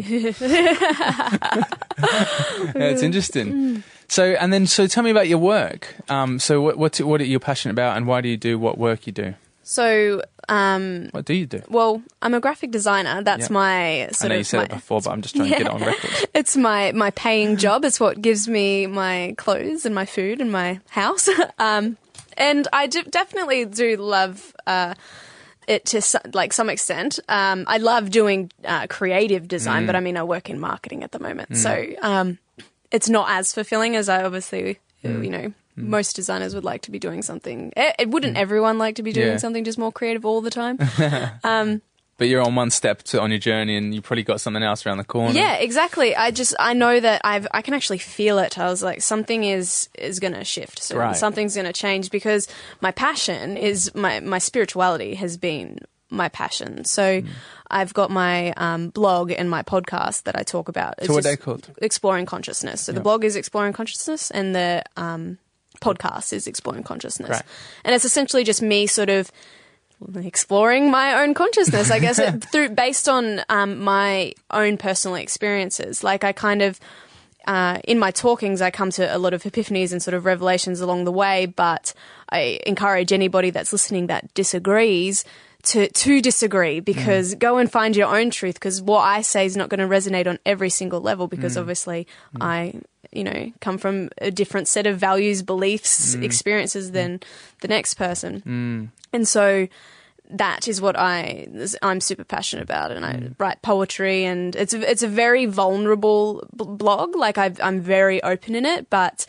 It's interesting. So tell me about your work. So what are you passionate about, and why do you do what work you do? So, what do you do? Well, I'm a graphic designer. That's my I know you said it before, but I'm just trying to get it on record. It's my paying job. It's what gives me my clothes and my food and my house. And I definitely do love it to some extent. I love doing creative design, but I mean, I work in marketing at the moment, so it's not as fulfilling as I obviously, most designers would like to be doing something. Wouldn't everyone like to be doing something just more creative all the time? But you're on one step on your journey, and you probably got something else around the corner. Yeah, exactly. I know that I can actually feel it. I was like, something is going to shift. So something's going to change, because my passion is my spirituality has been my passion. So I've got my blog and my podcast that I talk about. So what are they called? Exploring Consciousness. So the blog is Exploring Consciousness, and the podcast is Exploring Consciousness. Right. And it's essentially just me sort of exploring my own consciousness, I guess, based on my own personal experiences. Like, I kind of, in my talkings, I come to a lot of epiphanies and sort of revelations along the way, but I encourage anybody that's listening that disagrees to disagree, because go and find your own truth, because what I say is not going to resonate on every single level, because obviously I come from a different set of values, beliefs, experiences than the next person. And so that is what I'm super passionate about, and I write poetry, and it's a very vulnerable blog. Like, I'm very open in it, but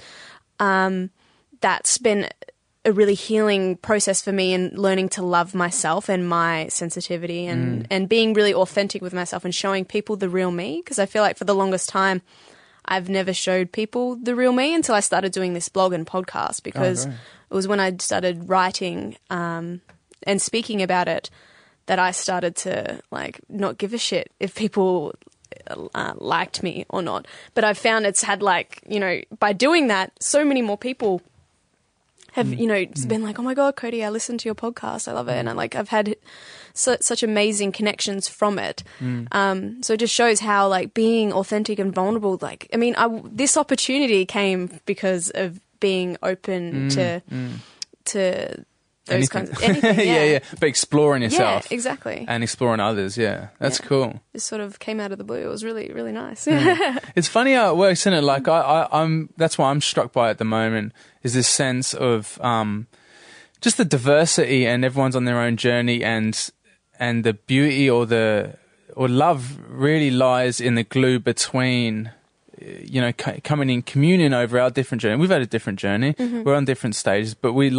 that's been a really healing process for me, in learning to love myself and my sensitivity, and being really authentic with myself and showing people the real me, because I feel like for the longest time I've never showed people the real me until I started doing this blog and podcast, because it was when I started writing and speaking about it that I started to not give a shit if people liked me or not. But I've found it's had by doing that, so many more people have been like, oh my God, Cody, I listened to your podcast, I love it, and I've had such amazing connections from it. So it just shows how being authentic and vulnerable, this opportunity came because of being open to those kinds of anything. Yeah. But exploring yourself. Yeah, exactly. And exploring others, that's cool. It sort of came out of the blue. It was really, really nice. It's funny how it works, isn't it? I'm that's what I'm struck by at the moment, is this sense of just the diversity, and everyone's on their own journey, and the beauty or love really lies in the glue between coming in communion over our different journey. We've had a different journey. We're on different stages, but we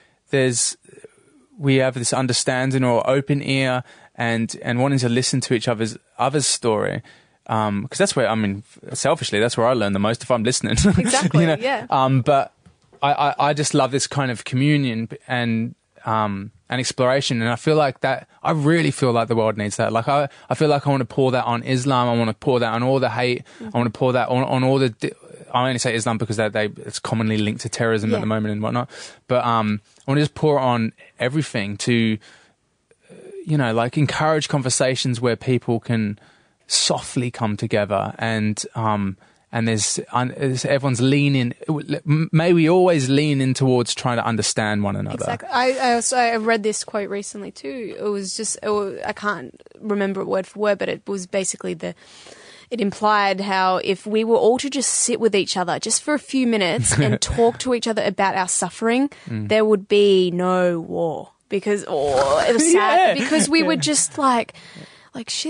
have this understanding or open ear and wanting to listen to each other's story. Because that's where, selfishly, that's where I learn the most, if I'm listening. Exactly, yeah. But I just love this kind of communion and exploration, and I feel like that. I really feel like the world needs that. I feel like I want to pour that on Islam. I want to pour that on all the hate. I want to pour that on all the. I only say Islam because it's commonly linked to terrorism at the moment and whatnot. But I want to just pour on everything to, encourage conversations where people can softly come together, and there's everyone's leaning. May we always lean in towards trying to understand one another. Exactly. I read this quote recently too. It was I can't remember it word for word, but it was basically it implied how if we were all to just sit with each other just for a few minutes and talk to each other about our suffering, there would be no war, because it was sad because we were just like shit.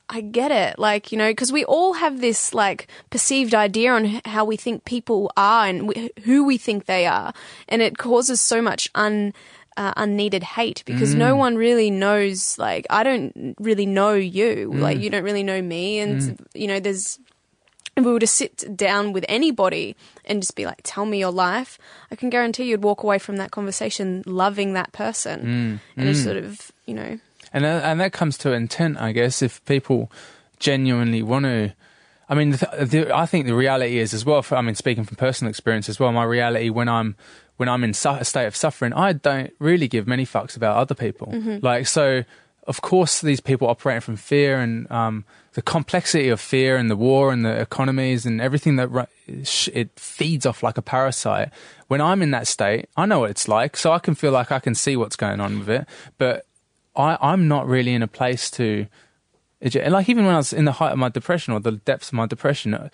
I get it. Like, you know, because we all have this like perceived idea on how we think people are and who we think they are. And it causes so much unneeded hate because no one really knows, like, I don't really know you. Like, you don't really know me. And, you know, if we were to sit down with anybody and just be like, tell me your life, I can guarantee you'd walk away from that conversation loving that person. And it's sort of, you know. And that comes to intent, I guess, if people genuinely want to. I mean, I think the reality is as well, speaking from personal experience as well, my reality when I'm in a state of suffering, I don't really give many fucks about other people. Like, so, of course, these people operating from fear and the complexity of fear and the war and the economies and everything that it feeds off like a parasite. When I'm in that state, I know what it's like, so I can feel like I can see what's going on with it. But I'm not really in a place to... Like, even when I was in the height of my depression or the depths of my depression,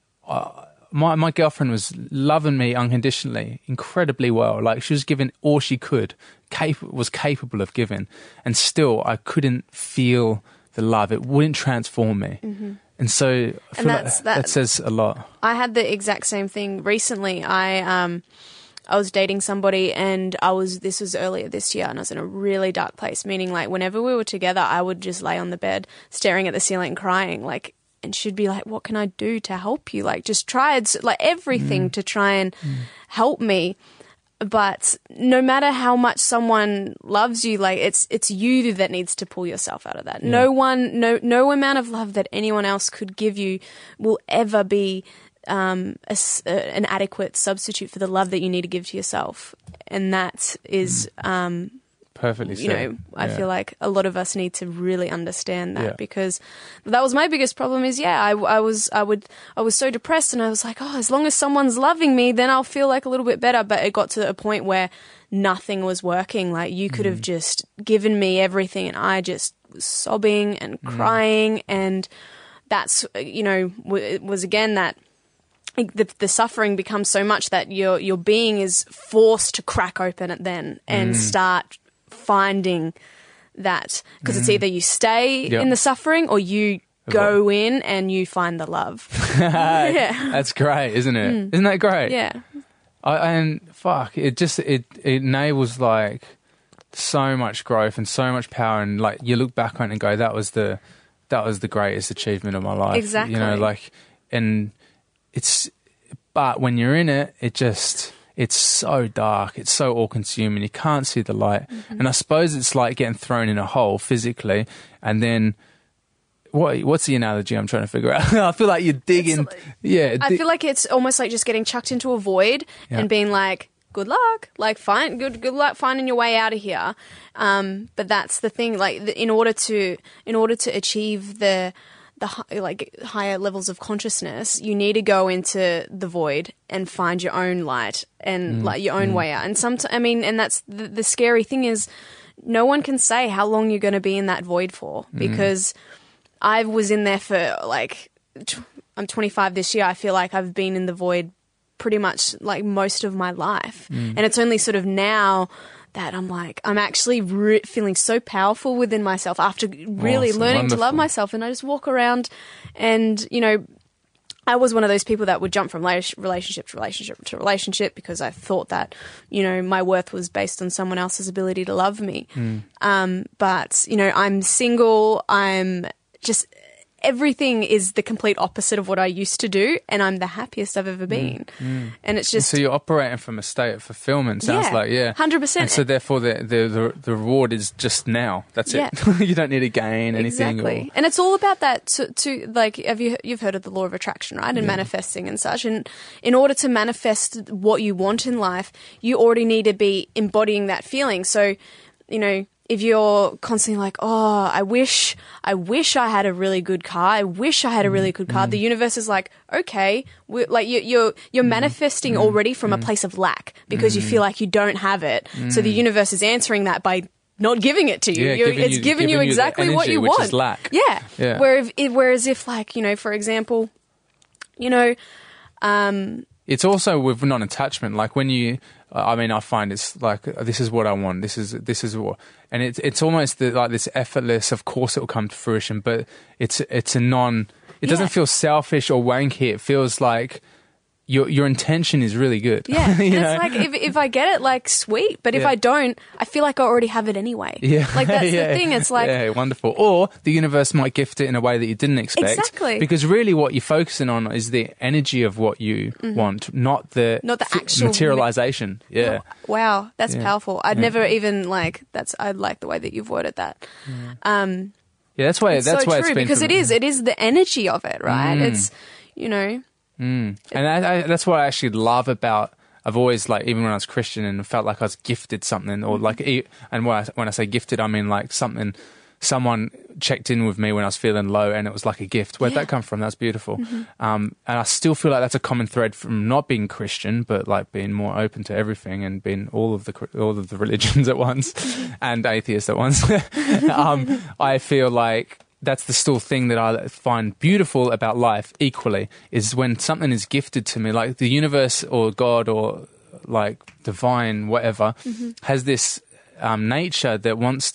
my girlfriend was loving me unconditionally, incredibly well. Like, she was giving all she could, was capable of giving. And still, I couldn't feel the love. It wouldn't transform me. And so I feel like that says a lot. I had the exact same thing recently. I was dating somebody and this was earlier this year and I was in a really dark place, meaning like whenever we were together, I would just lay on the bed staring at the ceiling crying, like, and she'd be like, what can I do to help you? Like, just try like everything to try and help me. But no matter how much someone loves you, like it's you that needs to pull yourself out of that. Yeah. No amount of love that anyone else could give you will ever be an adequate substitute for the love that you need to give to yourself. And that is perfectly said. You know, I feel like a lot of us need to really understand that because that was my biggest problem is, I was so depressed and I was like, oh, as long as someone's loving me, then I'll feel like a little bit better. But it got to a point where nothing was working. Like, you could have just given me everything and I just was sobbing and crying. And that's, you know, it was again that the suffering becomes so much that your being is forced to crack open it then and start finding that, because it's either you stay in the suffering or you go in and you find the love. That's great, isn't it? Isn't that great? Yeah. It enables like so much growth and so much power, and like you look back on it and go, that was the greatest achievement of my life. Exactly. You know, like, and but when you're in it, it's so dark, it's so all-consuming, you can't see the light. And I suppose it's like getting thrown in a hole physically, and then what's the analogy I'm trying to figure out? I feel like you're digging. I feel like it's almost like just getting chucked into a void and being like, good luck, like good luck finding your way out of here. But that's the thing, like in order to achieve the higher levels of consciousness, you need to go into the void and find your own light and like your own way out. And and that's the scary thing is, no one can say how long you're going to be in that void for, because I was in there for like, I'm 25 this year. I feel like I've been in the void pretty much like most of my life. And it's only sort of now that I'm like, I'm actually feeling so powerful within myself after really learning to love myself. And I just walk around and, you know, I was one of those people that would jump from relationship to relationship to relationship because I thought that, you know, my worth was based on someone else's ability to love me. But, you know, I'm single. I'm just... everything is the complete opposite of what I used to do, and I'm the happiest I've ever been. And it's just... So you're operating from a state of fulfillment, sounds like, 100%. And so therefore the reward is just now. That's it. You don't need to gain anything. Exactly. And it's all about that to like, you've heard of the law of attraction, right? And manifesting and such. And in order to manifest what you want in life, you already need to be embodying that feeling. So, you know, if you're constantly like, oh, I wish I had a really good car. I wish I had a really good car. The universe is like, okay, like you're manifesting already from a place of lack because you feel like you don't have it. So the universe is answering that by not giving it to you. It's giving you exactly what you want. Which is lack. Yeah. Whereas if like, you know, for example, you know, it's also with non-attachment. Like when you, I mean, I find it's like, this is what I want. This is what, and it's almost like this effortless. Of course, it will come to fruition, but it's a non. It doesn't feel selfish or wanky. It feels like your intention is really good. Yeah, it's like if I get it, like sweet, but if I don't, I feel like I already have it anyway. Yeah, like that's the thing. It's like wonderful. Or the universe might gift it in a way that you didn't expect. Exactly. Because really, what you're focusing on is the energy of what you want, not the actual materialization. Yeah. Wow, that's powerful. I'd never even like that's. I like the way that you've worded that. Yeah, that's why. It's that's so why true, it's been because it is the energy of it, right? It's And that's what I actually love about. I've always, like, even when I was Christian and felt like I was gifted something, or like, and when I say gifted, I mean like someone checked in with me when I was feeling low, and it was like a gift. Where'd that come from? That's beautiful. And I still feel like that's a common thread from not being Christian, but like being more open to everything and being all of the religions at once and atheists at once. I feel like that's the still thing that I find beautiful about life equally, is when something is gifted to me, like the universe or God or like divine, whatever, has this nature that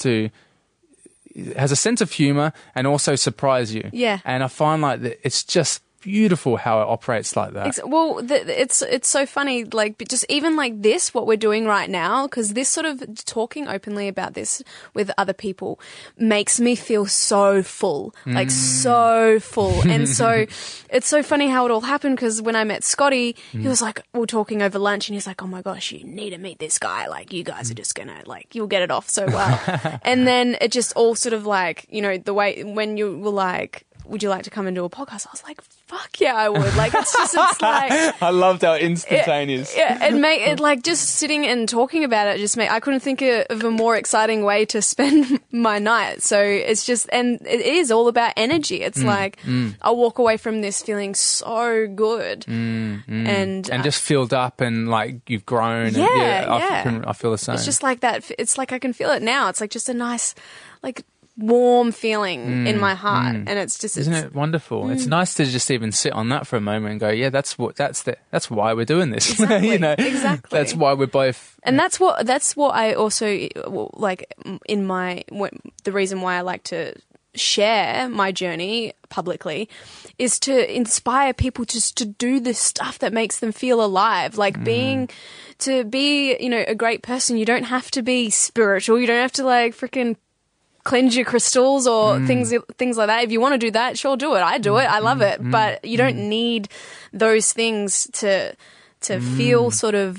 has a sense of humor and also surprise you. Yeah. And I find like that it's just beautiful how it operates like that. Well, it's so funny, like just even like this, what we're doing right now, because this sort of talking openly about this with other people makes me feel so full, like so full. And so it's so funny how it all happened, because when I met Scotty, he was like, we were talking over lunch, and he's like, oh my gosh, you need to meet this guy. Like, you guys are just gonna, like, you'll get it off so well. And then it just all sort of like, the way when you were like, would you like to come and do a podcast? I was like, fuck yeah, I would. Like, it's like... I loved how instantaneous. It like just sitting and talking about it I couldn't think of a more exciting way to spend my night. So it's just, and it is all about energy. It's like, I walk away from this feeling so good. And just filled up and like you've grown. I feel the same. It's just like that. It's like I can feel it now. It's like just a nice, like, warm feeling in my heart, and it's just isn't it wonderful? It's nice to just even sit on that for a moment and go, yeah, that's why we're doing this. Exactly. Exactly. That's why we're both. And that's what I also like in the reason why I like to share my journey publicly is to inspire people just to do the stuff that makes them feel alive. Like to be a great person, you don't have to be spiritual. You don't have to like freaking cleanse your crystals or things like that. If you want to do that, sure, do it. I do it. I love it. But you don't need those things to feel sort of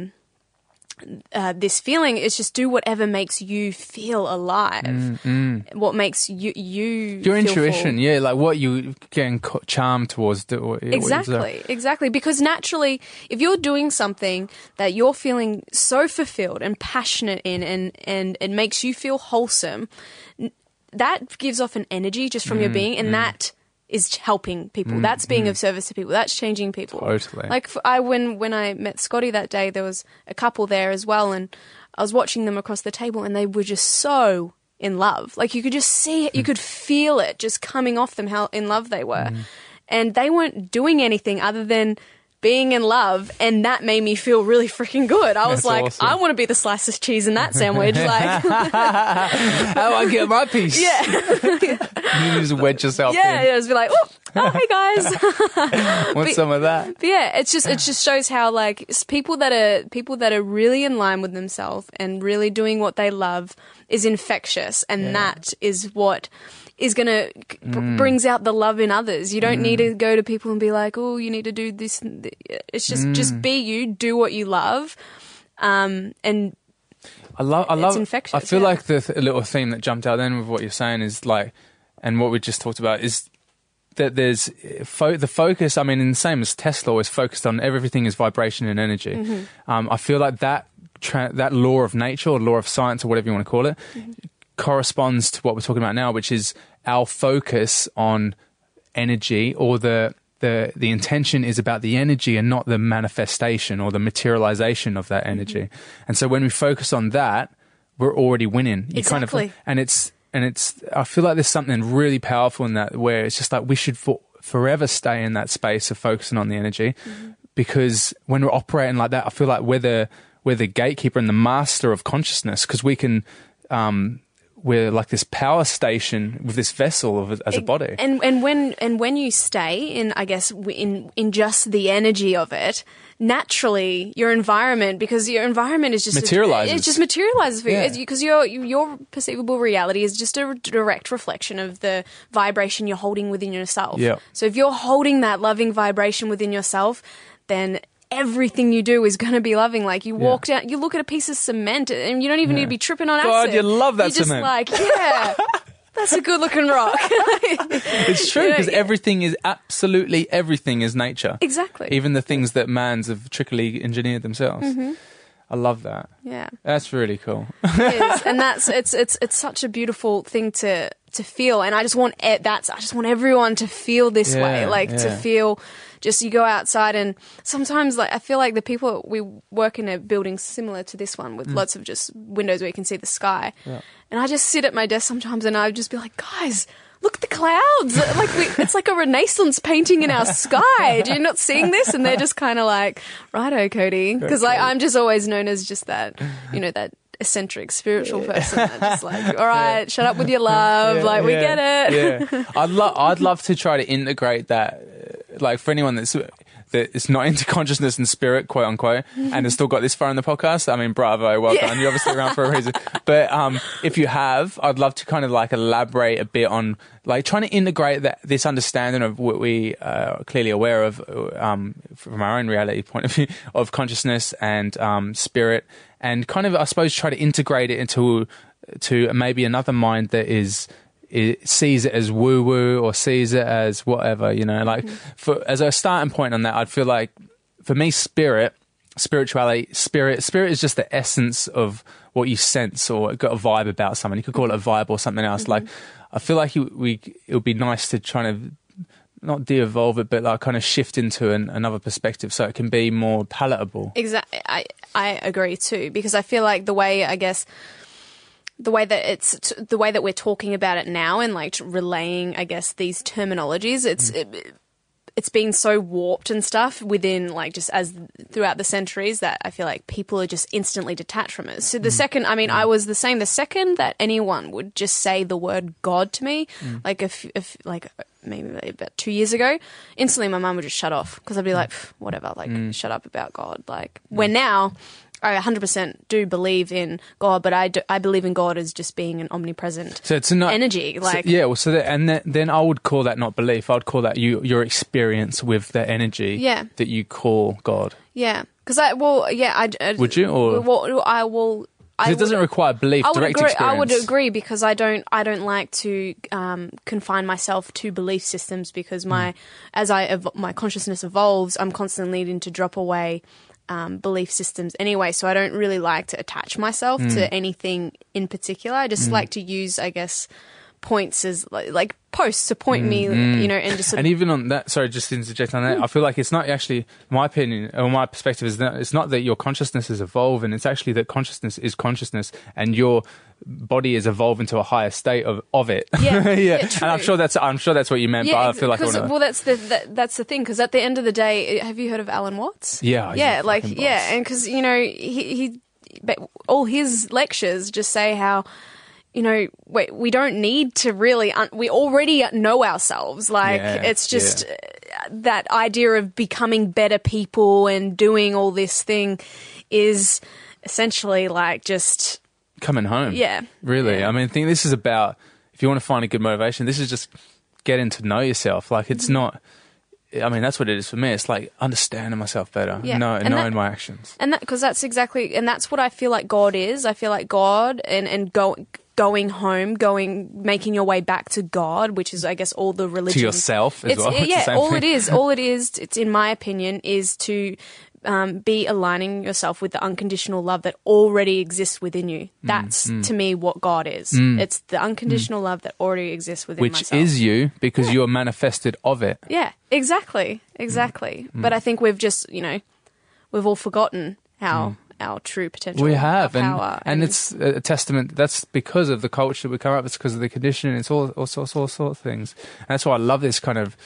this feeling. Is just do whatever makes you feel alive. What makes you your intuition, full. like what you getting charmed towards. Exactly. Because naturally, if you're doing something that you're feeling so fulfilled and passionate in, and it makes you feel wholesome, that gives off an energy just from your being, and that is helping people. That's being of service to people. That's changing people. Totally. Like when I met Scotty that day, there was a couple there as well, and I was watching them across the table, and they were just so in love. Like you could just see it, you could feel it just coming off them, how in love they were. And they weren't doing anything other than being in love, and that made me feel really freaking good. I was like, awesome. I want to be the slice of cheese in that sandwich. Like, how I get my piece? Yeah. You just wedge yourself in. Yeah, just be like, oh, hey guys. Want some of that? But yeah, it just shows how like people that are really in line with themselves and really doing what they love is infectious, and that is what is going to brings out the love in others. You don't need to go to people and be like, oh, you need to do this. It's just be you, do what you love. And I love, it's infectious. I feel like the little theme that jumped out then with what you're saying is like, and what we just talked about is that there's the focus. I mean, in the same as Tesla is focused on everything is vibration and energy. I feel like that law of nature or law of science or whatever you want to call it corresponds to what we're talking about now, which is our focus on energy, or the intention is about the energy and not the manifestation or the materialization of that energy. And so when we focus on that, we're already winning. Exactly. And it's I feel like there's something really powerful in that, where it's just like we should forever stay in that space of focusing on the energy. because when we're operating like that, I feel like we're the gatekeeper and the master of consciousness, because we can, we're like this power station with this vessel as a body. And when you stay in, I guess, in just the energy of it, naturally your environment, because your environment is just materializes. It just materializes for you, because your perceivable reality is just a direct reflection of the vibration you're holding within yourself. Yeah. So if you're holding that loving vibration within yourself, then everything you do is going to be loving. Like you walk down, you look at a piece of cement, and you don't even need to be tripping on acid. God, you love that You're cement. just like, that's a good looking rock. It's true, because absolutely everything is nature. Exactly. Even the things that mans have trickily engineered themselves. Mm-hmm. I love that. Yeah. That's really cool. It is. And it's such a beautiful thing to feel. And I just want everyone to feel this way. To feel, just you go outside, and sometimes I feel like the people, we work in a building similar to this one with lots of just windows where you can see the sky. Yeah. And I just sit at my desk sometimes and I would just be like, guys, look at the clouds. It's like a Renaissance painting in our sky. Do you not seeing this? And they're just kind of like, righto, Cody. Because I'm just always known as just that, that eccentric spiritual person. That's just like, all right, shut up with your love. We get it. Yeah. I'd love to try to integrate that, like for anyone that is not into consciousness and spirit, quote unquote, and has still got this far in the podcast. I mean, bravo, well done. You're obviously around for a reason. But if you have, I'd love to kind of like elaborate a bit on like trying to integrate this understanding of what we are clearly aware of from our own reality point of view of consciousness and spirit, and kind of, I suppose, try to integrate it into maybe another mind that it sees it as woo-woo or sees it as whatever, as a starting point on that, I'd feel like for me, spirituality, spirit is just the essence of what you sense or got a vibe about someone. You could call it a vibe or something else. Like, I feel like it would be nice to try to not de-evolve it, but like kind of shift into another perspective so it can be more palatable. Exactly. I agree too, because I feel like the way that we're talking about it now and like relaying, I guess, these terminologies, it's been so warped and stuff within like just as throughout the centuries that I feel like people are just instantly detached from it. So the second, I was the same. The second that anyone would just say the word God to me, like if like maybe about 2 years ago, instantly my mum would just shut off, because I'd be like, whatever, like shut up about God. Like where now, I 100% do believe in God, but I believe in God as just being an omnipresent energy. Like, then I would call that not belief. I would call that your experience with the energy that you call God. Yeah, because would you? Or I will. It doesn't require belief. Direct experience. I would agree, because I don't like to confine myself to belief systems, because my consciousness evolves, I'm constantly needing to drop away belief systems anyway, so I don't really like to attach myself to anything in particular. I just like to use, I guess, points as like posts to point me, and just and even on that, sorry, just to interject on that, I feel like it's not actually, my opinion or my perspective is that it's not that your consciousness is evolving, it's actually that consciousness is consciousness and your body is evolving to a higher state of it. Yeah, and I'm sure that's what you meant, but I feel like that's the thing, because at the end of the day, have you heard of Alan Watts? And because he all his lectures just say how, we don't need to really, we already know ourselves. Like, it's just that idea of becoming better people and doing all this thing is essentially like just coming home. Yeah. Really. Yeah. I mean, I think this is about, if you want to find a good motivation, this is just getting to know yourself. Like, it's not, I mean, that's what it is for me. It's like understanding myself better, knowing my actions. And because that's exactly, and that's what I feel like God is. I feel like God and going home, making your way back to God, which is, I guess, all the religion. To yourself as well. Yeah, all it is, it's in my opinion, is to be aligning yourself with the unconditional love that already exists within you. That's, to me, what God is. It's the unconditional love that already exists within myself. Which is you, because you're manifested of it. Yeah, exactly. But I think we've just, we've all forgotten how our true potential. We have, power and it's a testament. That's because of the culture we come up. It's because of the conditioning. It's all sorts of things. And that's why I love this kind of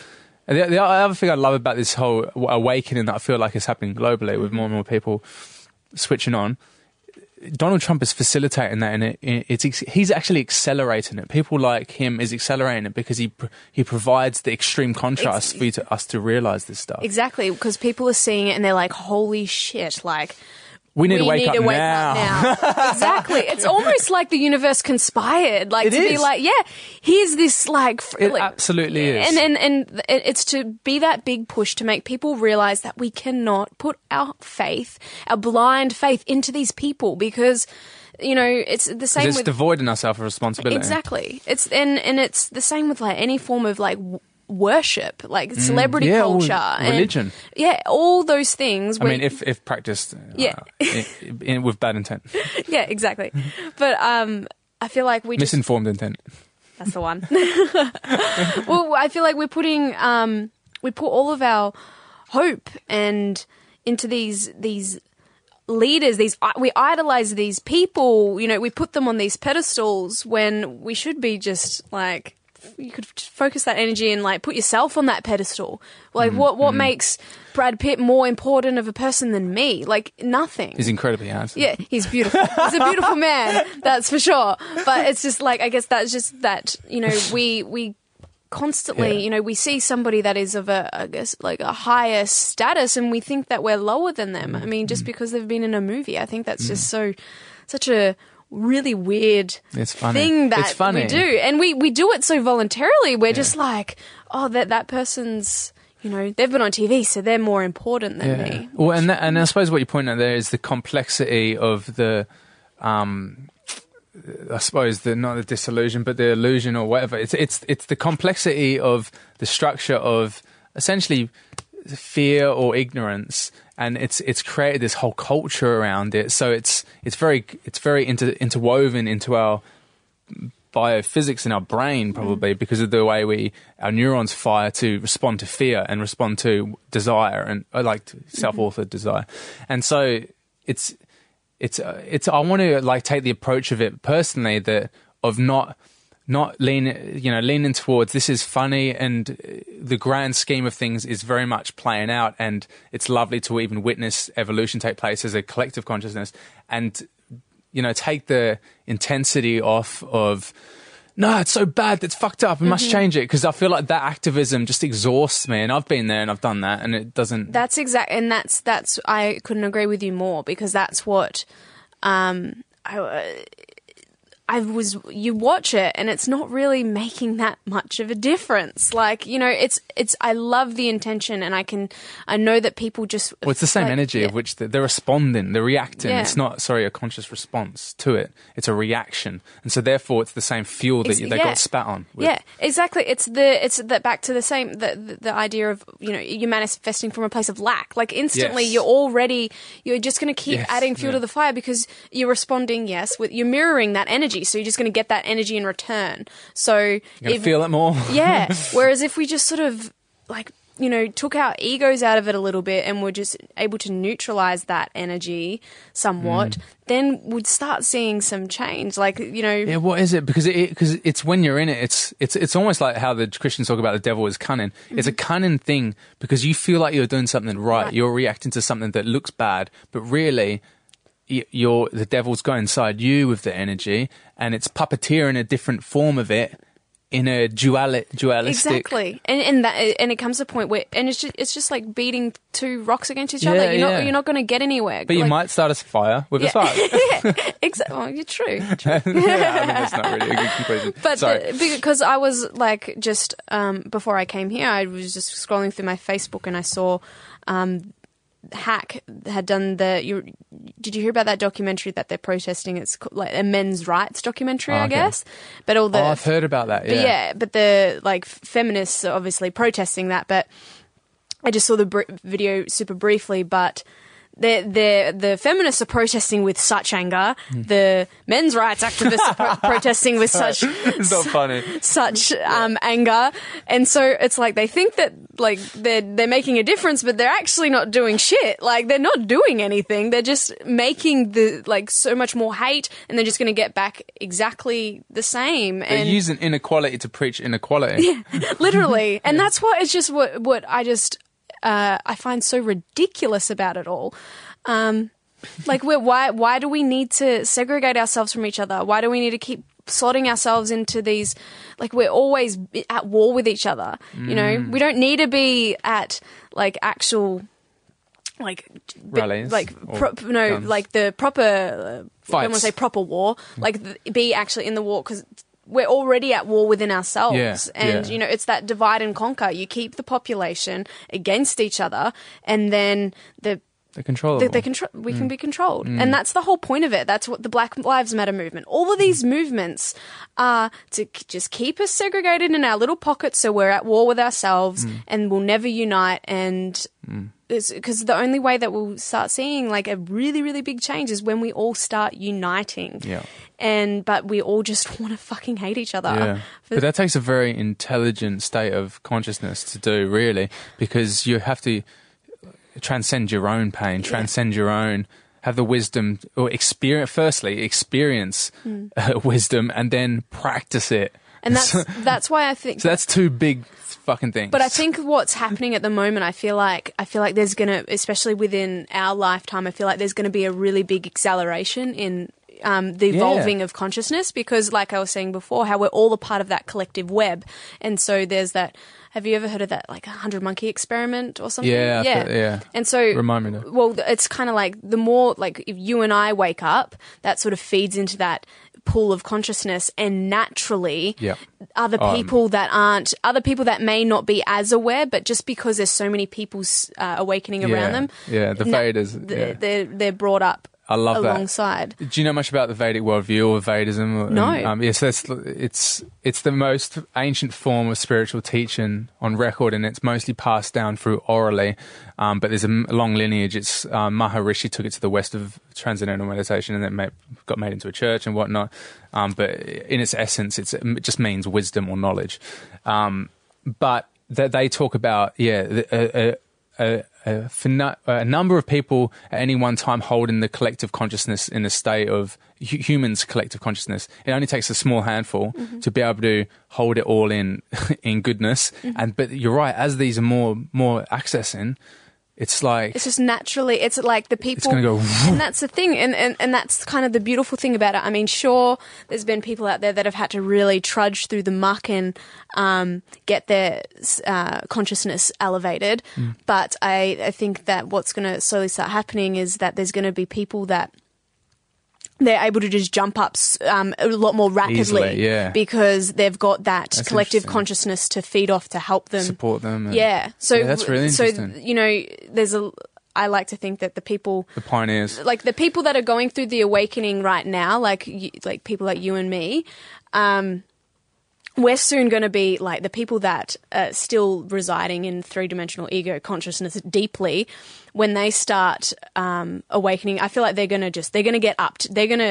The other thing I love about this whole awakening that I feel like is happening globally with more and more people switching on, Donald Trump is facilitating that, and he's actually accelerating it. People like him is accelerating it because he provides the extreme contrast for us to realize this stuff. Exactly, because people are seeing it and they're like, holy shit, like... We need to wake up now. Exactly. It's almost like the universe conspired, like be like, yeah, here's this like... It absolutely is. And it's to be that big push to make people realize that we cannot put our faith, our blind faith into these people because... You know, it's the same with... It's devoiding ourselves of responsibility. Exactly. It's and it's the same with like any form of like worship, like celebrity culture, and religion. All those things. I mean, if practiced, with bad intent. Yeah, exactly. But I feel like we misinformed intent. That's the one. Well, I feel like we're putting we put all of our hope and into these leaders. We idolize these people. You know, we put them on these pedestals when we should be just like. You could focus that energy and like put yourself on that pedestal. Like what makes Brad Pitt more important of a person than me? Like nothing. He's incredibly handsome. Yeah, he's beautiful. He's a beautiful man, that's for sure. But it's just like, I guess that's just that, you know, we constantly, you know, we see somebody that is of I guess like a higher status and we think that we're lower than them. I mean, just because they've been in a movie. I think that's just such a really weird thing that we do. And we do it so voluntarily. We're just like, oh, that person's, you know, they've been on TV, so they're more important than me. Well, and I suppose what you point out there is the complexity of the, I suppose not the disillusion, but the illusion or whatever. It's the complexity of the structure of essentially fear or ignorance, and it's created this whole culture around it. So it's very interwoven into our biophysics in our brain, probably because of the way our neurons fire to respond to fear and respond to desire and like self-authored desire. And so it's I want to like take the approach of it personally that of not leaning towards this is funny and the grand scheme of things is very much playing out, and it's lovely to even witness evolution take place as a collective consciousness, and you know, take the intensity off of no, it's so bad, that's fucked up, we must change it, because I feel like that activism just exhausts me, and I've been there and I've done that, and it doesn't. That's exact, and that's I couldn't agree with you more, because that's what you watch it and it's not really making that much of a difference. Like, you know, I love the intention, and I know that people just... Well, it's the same energy of which they're responding, they're reacting. Yeah. It's not, a conscious response to it. It's a reaction. And so therefore it's the same fuel that they got spat on with. Yeah, exactly. It's that back to the same, the idea of, you know, you're manifesting from a place of lack. Like instantly you're just going to keep adding fuel to the fire because you're responding, you're mirroring that energy. So you're just going to get that energy in return. So you're going to feel it more. Yeah. Whereas if we just sort of like, you know, took our egos out of it a little bit and were just able to neutralize that energy somewhat, then we'd start seeing some change. Like, you know. Yeah, what is it? Because it's when you're in it, it's almost like how the Christians talk about the devil is cunning. It's a cunning thing because you feel like you're doing something right. You're reacting to something that looks bad, but really the devil's got inside you with the energy, and it's puppeteering a different form of it in a dualistic. Exactly, and it comes to a point where, and it's just like beating two rocks against each other. You're not going to get anywhere. But you might start a fire with a spark. Exactly. Well, you're true. I mean, that's not really a good conclusion. But because I was like just before I came here, I was just scrolling through my Facebook and I saw. Hack had done did you hear about that documentary that they're protesting? It's like a men's rights documentary, I guess. But I've heard about that. But the like feminists are obviously protesting that. But I just saw the video super briefly. But the feminists are protesting with such anger. The men's rights activists are protesting with such It's not funny. such anger, and so it's like they think that like they're making a difference, but they're actually not doing shit. Like they're not doing anything. They're just making the like so much more hate, and they're just going to get back exactly the same. They're And using inequality to preach inequality. yeah, literally, and that's what it's just what I just. I find so ridiculous about it all. Like, why do we need to segregate ourselves from each other? Why do we need to keep slotting ourselves into these? Like, we're always at war with each other. You know, we don't need to be at like actual like Rallies like or guns. like the proper. I don't want to Fights. say proper war. Like, be actually in the war because. We're already at war within ourselves. Yeah, and, you know, it's that divide and conquer. You keep the population against each other, and then They're controllable. we can be controlled. And that's the whole point of it. That's what the Black Lives Matter movement, all of these movements are to just keep us segregated in our little pockets so we're at war with ourselves and we'll never unite. And because the only way that we'll start seeing like a really, really big change is when we all start uniting. Yeah. But we all just want to fucking hate each other. Yeah. But that takes a very intelligent state of consciousness to do, really, because you have to transcend your own pain, transcend your own, have the wisdom, or experience wisdom, and then practice it. And that's why I think. So that's two big fucking things. But I think what's happening at the moment, I feel like there's gonna, especially within our lifetime, I feel like there's gonna be a really big acceleration in the evolving of consciousness, because like I was saying before, how we're all a part of that collective web. And so there's that, have you ever heard of that like 100 monkey experiment or something? Yeah. Yeah. And so, remind me now. Well, it's kind of like the more, like if you and I wake up, that sort of feeds into that pool of consciousness, and naturally other people that may not be as aware, but just because there's so many people awakening around them. Yeah, the Vedas. They're brought up. I love alongside. that. Do you know much about the Vedic worldview or Vedism? No. Yes, it's the most ancient form of spiritual teaching on record, and it's mostly passed down through orally. But there's a long lineage. It's Maharishi took it to the west of transcendental meditation, and then got made into a church and whatnot. But in its essence, it just means wisdom or knowledge. But they talk about a number of people at any one time holding the collective consciousness in a state of humans' collective consciousness. It only takes a small handful to be able to hold it all in goodness. But you're right, as these are more accessing, it's like it's just naturally. It's like the people. It's going to go, and that's the thing, and that's kind of the beautiful thing about it. I mean, sure, there's been people out there that have had to really trudge through the muck and get their consciousness elevated. But I think that what's going to slowly start happening is that there's going to be people that they're able to just jump up a lot more rapidly. Easily, because they've got that collective consciousness to feed off to help them. Support them. So that's really interesting. So, you know, I like to think that the pioneers, like the people that are going through the awakening right now, like people like you and me, we're soon going to be like the people that are still residing in three-dimensional ego consciousness deeply. When they start awakening, I feel like they're going to get up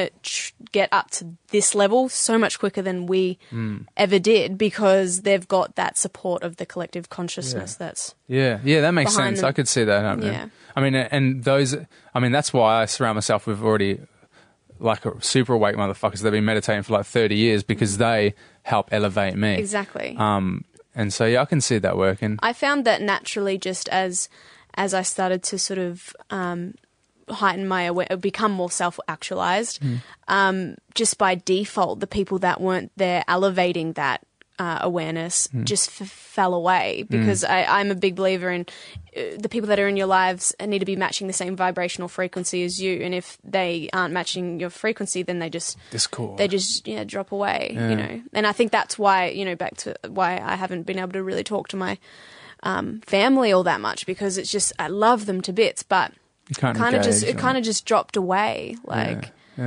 to this level so much quicker than we ever did, because they've got that support of the collective consciousness. That makes sense. I could see that happening. Yeah. I mean, that's why I surround myself with already like super awake motherfuckers. They've been meditating for like 30 years because they help elevate me. Exactly. And so I can see that working. I found that naturally, just as I started to sort of heighten my become more self-actualized, just by default, the people that weren't there elevating that awareness just fell away, because I'm a big believer in the people that are in your lives need to be matching the same vibrational frequency as you, and if they aren't matching your frequency, then they just drop away. You know, and I think that's why, you know, back to why I haven't been able to really talk to my family all that much, because it's just, I love them to bits, but it kind of just dropped away. Like,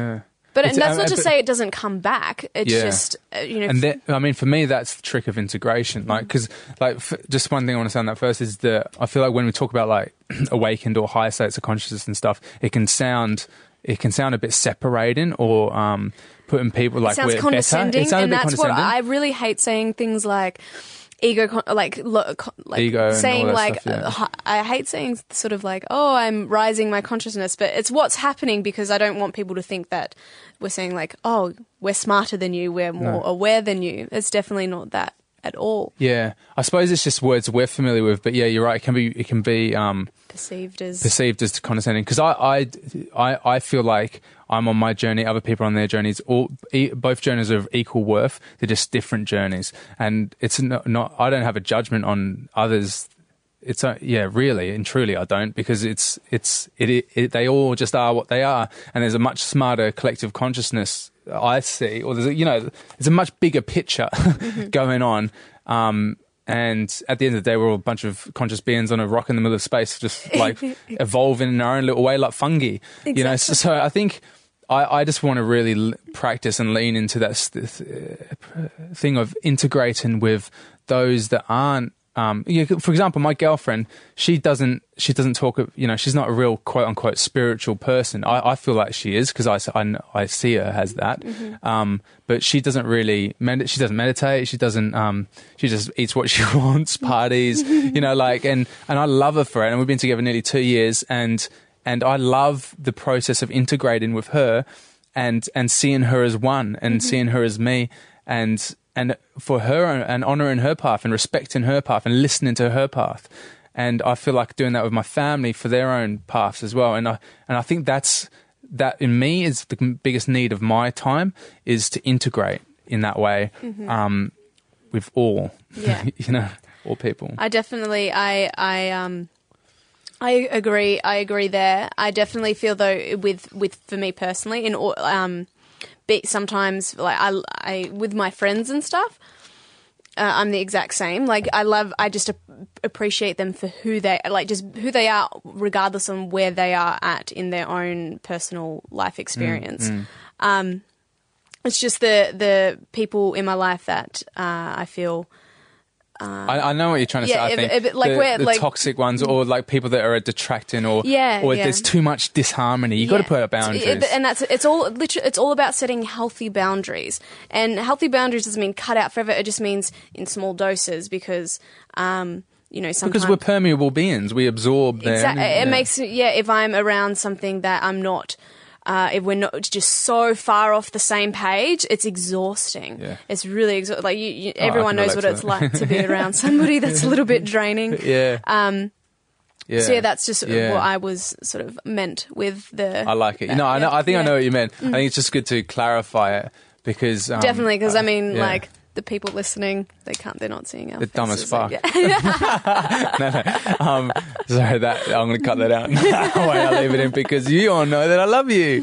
But that's not to say it doesn't come back. It's just, And for me, that's the trick of integration. Like, because, just one thing I want to say on that first is that I feel like when we talk about like awakened or higher states of consciousness and stuff, it can sound a bit separating or putting people like we're condescending, better. And that's what I really hate saying things like ego, ego, saying like stuff, I hate saying sort of like, oh, I'm rising my consciousness, but it's what's happening, because I don't want people to think that we're saying like, oh, we're smarter than you, we're more aware than you. It's definitely not that at all. Yeah, I suppose it's just words we're familiar with, but yeah, you're right. It can be perceived as condescending, because I feel like I'm on my journey, other people are on their journeys. Both journeys are of equal worth. They're just different journeys, and it's not. I don't have a judgment on others. It's really and truly, I don't, because they all just are what they are, and there's a much smarter collective consciousness I see, or there's a much bigger picture going on. And at the end of the day, we're all a bunch of conscious beings on a rock in the middle of space, just like evolving in our own little way, like fungi. Exactly. So I think I just want to really practice and lean into that thing of integrating with those that aren't. For example, my girlfriend, she doesn't talk. She's not a real quote unquote spiritual person. I feel like she is, because I see her as that. But she doesn't really she doesn't meditate. She doesn't. She just eats what she wants, parties. And I love her for it. And we've been together nearly 2 years, and I love the process of integrating with her, and seeing her as one, and seeing her as me, and for her, and honouring her path and respecting her path and listening to her path. And I feel like doing that with my family for their own paths as well. And I think that in me is the biggest need of my time, is to integrate in that way with all, all people. I definitely, I agree. I agree there. I definitely feel though with for me personally, in all, sometimes like I with my friends and stuff, I'm the exact same. Like I just appreciate them for who they are, regardless of where they are at in their own personal life experience. It's just the people in my life that I feel. I know what you're trying to say. I think the toxic ones, or like people that are detracting, or there's too much disharmony. You got to put up boundaries, and it's all about setting healthy boundaries. And healthy boundaries doesn't mean cut out forever. It just means in small doses, because sometimes because we're permeable beings, we absorb. Exactly. It makes if I'm around something that I'm not. If we're not just so far off the same page, it's exhausting. Yeah. It's really exhausting. Like everyone knows what it's like to be around somebody that's a little bit draining. Yeah. So that's just what I was sort of meant with the. I like it. I think I know what you meant. I think it's just good to clarify it, because definitely, because like. The people listening, they're not seeing our faces. They're dumb as fuck. Sorry, I'm going to cut that out. Wait, I'll leave it in, because you all know that I love you.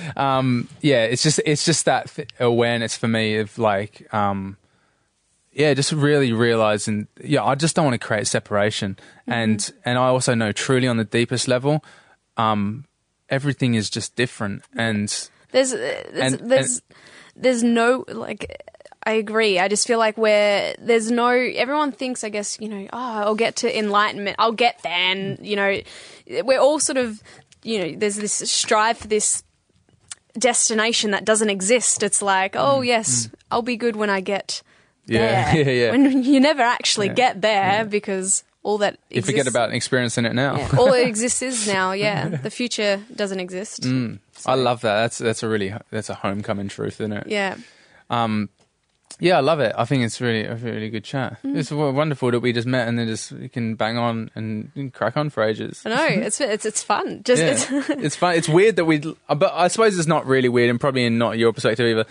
It's just that awareness for me of like, just really realizing, I just don't want to create separation. And I also know truly on the deepest level, everything is just different. And there's no like. I agree. I just feel like everyone thinks, I guess, I'll get to enlightenment. I'll get there. And, we're all sort of, there's this strive for this destination that doesn't exist. It's like, I'll be good when I get there. Yeah. When you never actually get there, because all that exists. You forget about experiencing it now. Yeah, all that exists is now, The future doesn't exist. So. I love that. That's a homecoming truth, isn't it? Yeah. I love it. I think it's a really good chat. It's wonderful that we just met and then we can bang on and crack on for ages. I know, it's fun. It's fun. It's weird that but I suppose it's not really weird, and probably not your perspective either.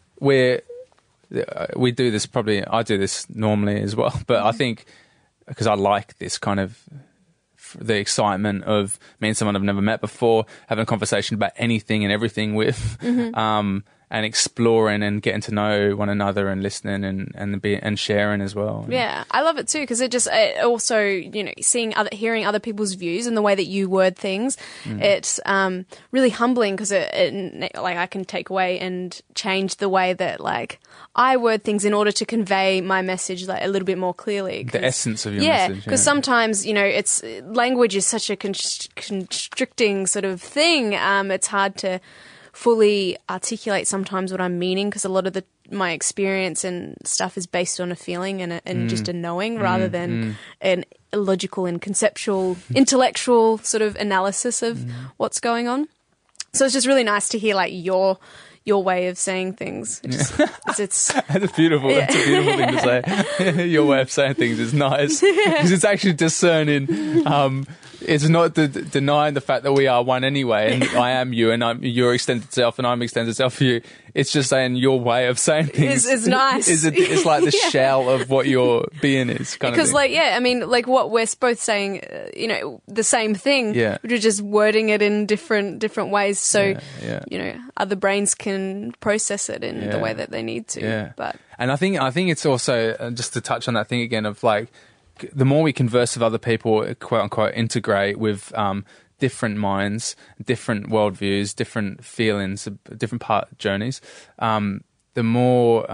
We do this I do this normally as well, but I think because I like this kind of the excitement of meeting someone I've never met before, having a conversation about anything and everything with. and exploring and getting to know one another and listening and sharing as well. Yeah, I love it too because it also, you know, hearing other people's views and the way that you word things, it's really humbling because like I can take away and change the way that like I word things in order to convey my message like a little bit more clearly. The essence of your message. Because sometimes, you know, language is such a constricting sort of thing. It's hard to fully articulate sometimes what I'm meaning because a lot of my experience and stuff is based on a feeling and just a knowing rather than an logical and conceptual, intellectual sort of analysis of what's going on. So it's just really nice to hear like your way of saying things. It's That's beautiful. That's a beautiful thing to say. Your way of saying things is nice because it's actually discerning. It's not denying the fact that we are one anyway, and I am you, and I'm your extended self, and I'm extended self for you. It's just saying your way of saying things is nice. It's like the shell of what your being is. Because, like, I mean, like what we're both saying, you know, the same thing. Yeah. We're just wording it in different ways, so you know, other brains can process it in the way that they need to. Yeah. But and I think it's also just to touch on that thing again of like, the more we converse with other people, quote unquote, integrate with different minds, different worldviews, different feelings, different journeys, the more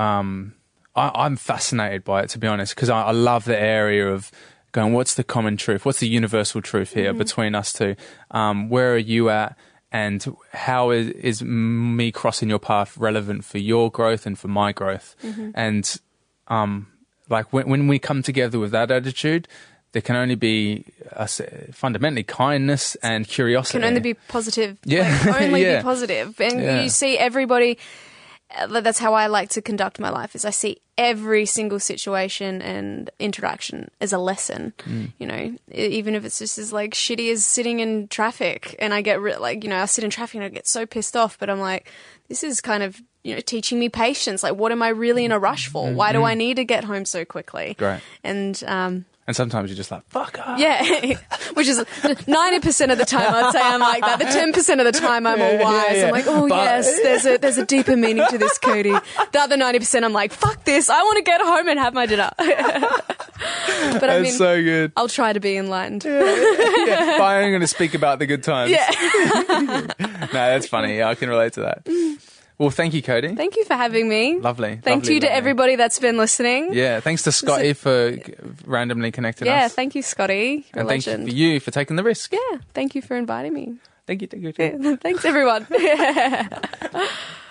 I'm fascinated by it, to be honest, because I love the area of going, what's the common truth? What's the universal truth here between us two? Where are you at? And how is me crossing your path relevant for your growth and for my growth? And like when we come together with that attitude, there can only be fundamentally kindness and curiosity. Can only be positive. Yeah. Like, only be positive. And you see everybody. That's how I like to conduct my life. Is I see every single situation and interaction as a lesson. You know, even if it's just as like shitty as sitting in traffic, and I get like, you know, I sit in traffic and I get so pissed off. But I'm like, this is kind of, you know, teaching me patience. Like, what am I really in a rush for? Why do I need to get home so quickly? Great. And sometimes you're just like, fuck off. Yeah, which is 90% of the time I'd say I'm like that. The 10% of the time I'm all wise. Yeah. I'm like, oh, yes, there's a deeper meaning to this, Cody. The other 90% I'm like, fuck this. I want to get home and have my dinner. But I mean, so good. I'll try to be enlightened. But I'm going to speak about the good times. Yeah. No, that's funny. I can relate to that. Well, thank you, Cody. Thank you for having me. Lovely. Thank you to everybody that's been listening. Yeah, thanks to Scotty for randomly connecting us. Yeah, thank you, Scotty. You're and a thank legend. you for taking the risk. Yeah, thank you for inviting me. Thank you. Yeah, thanks, everyone.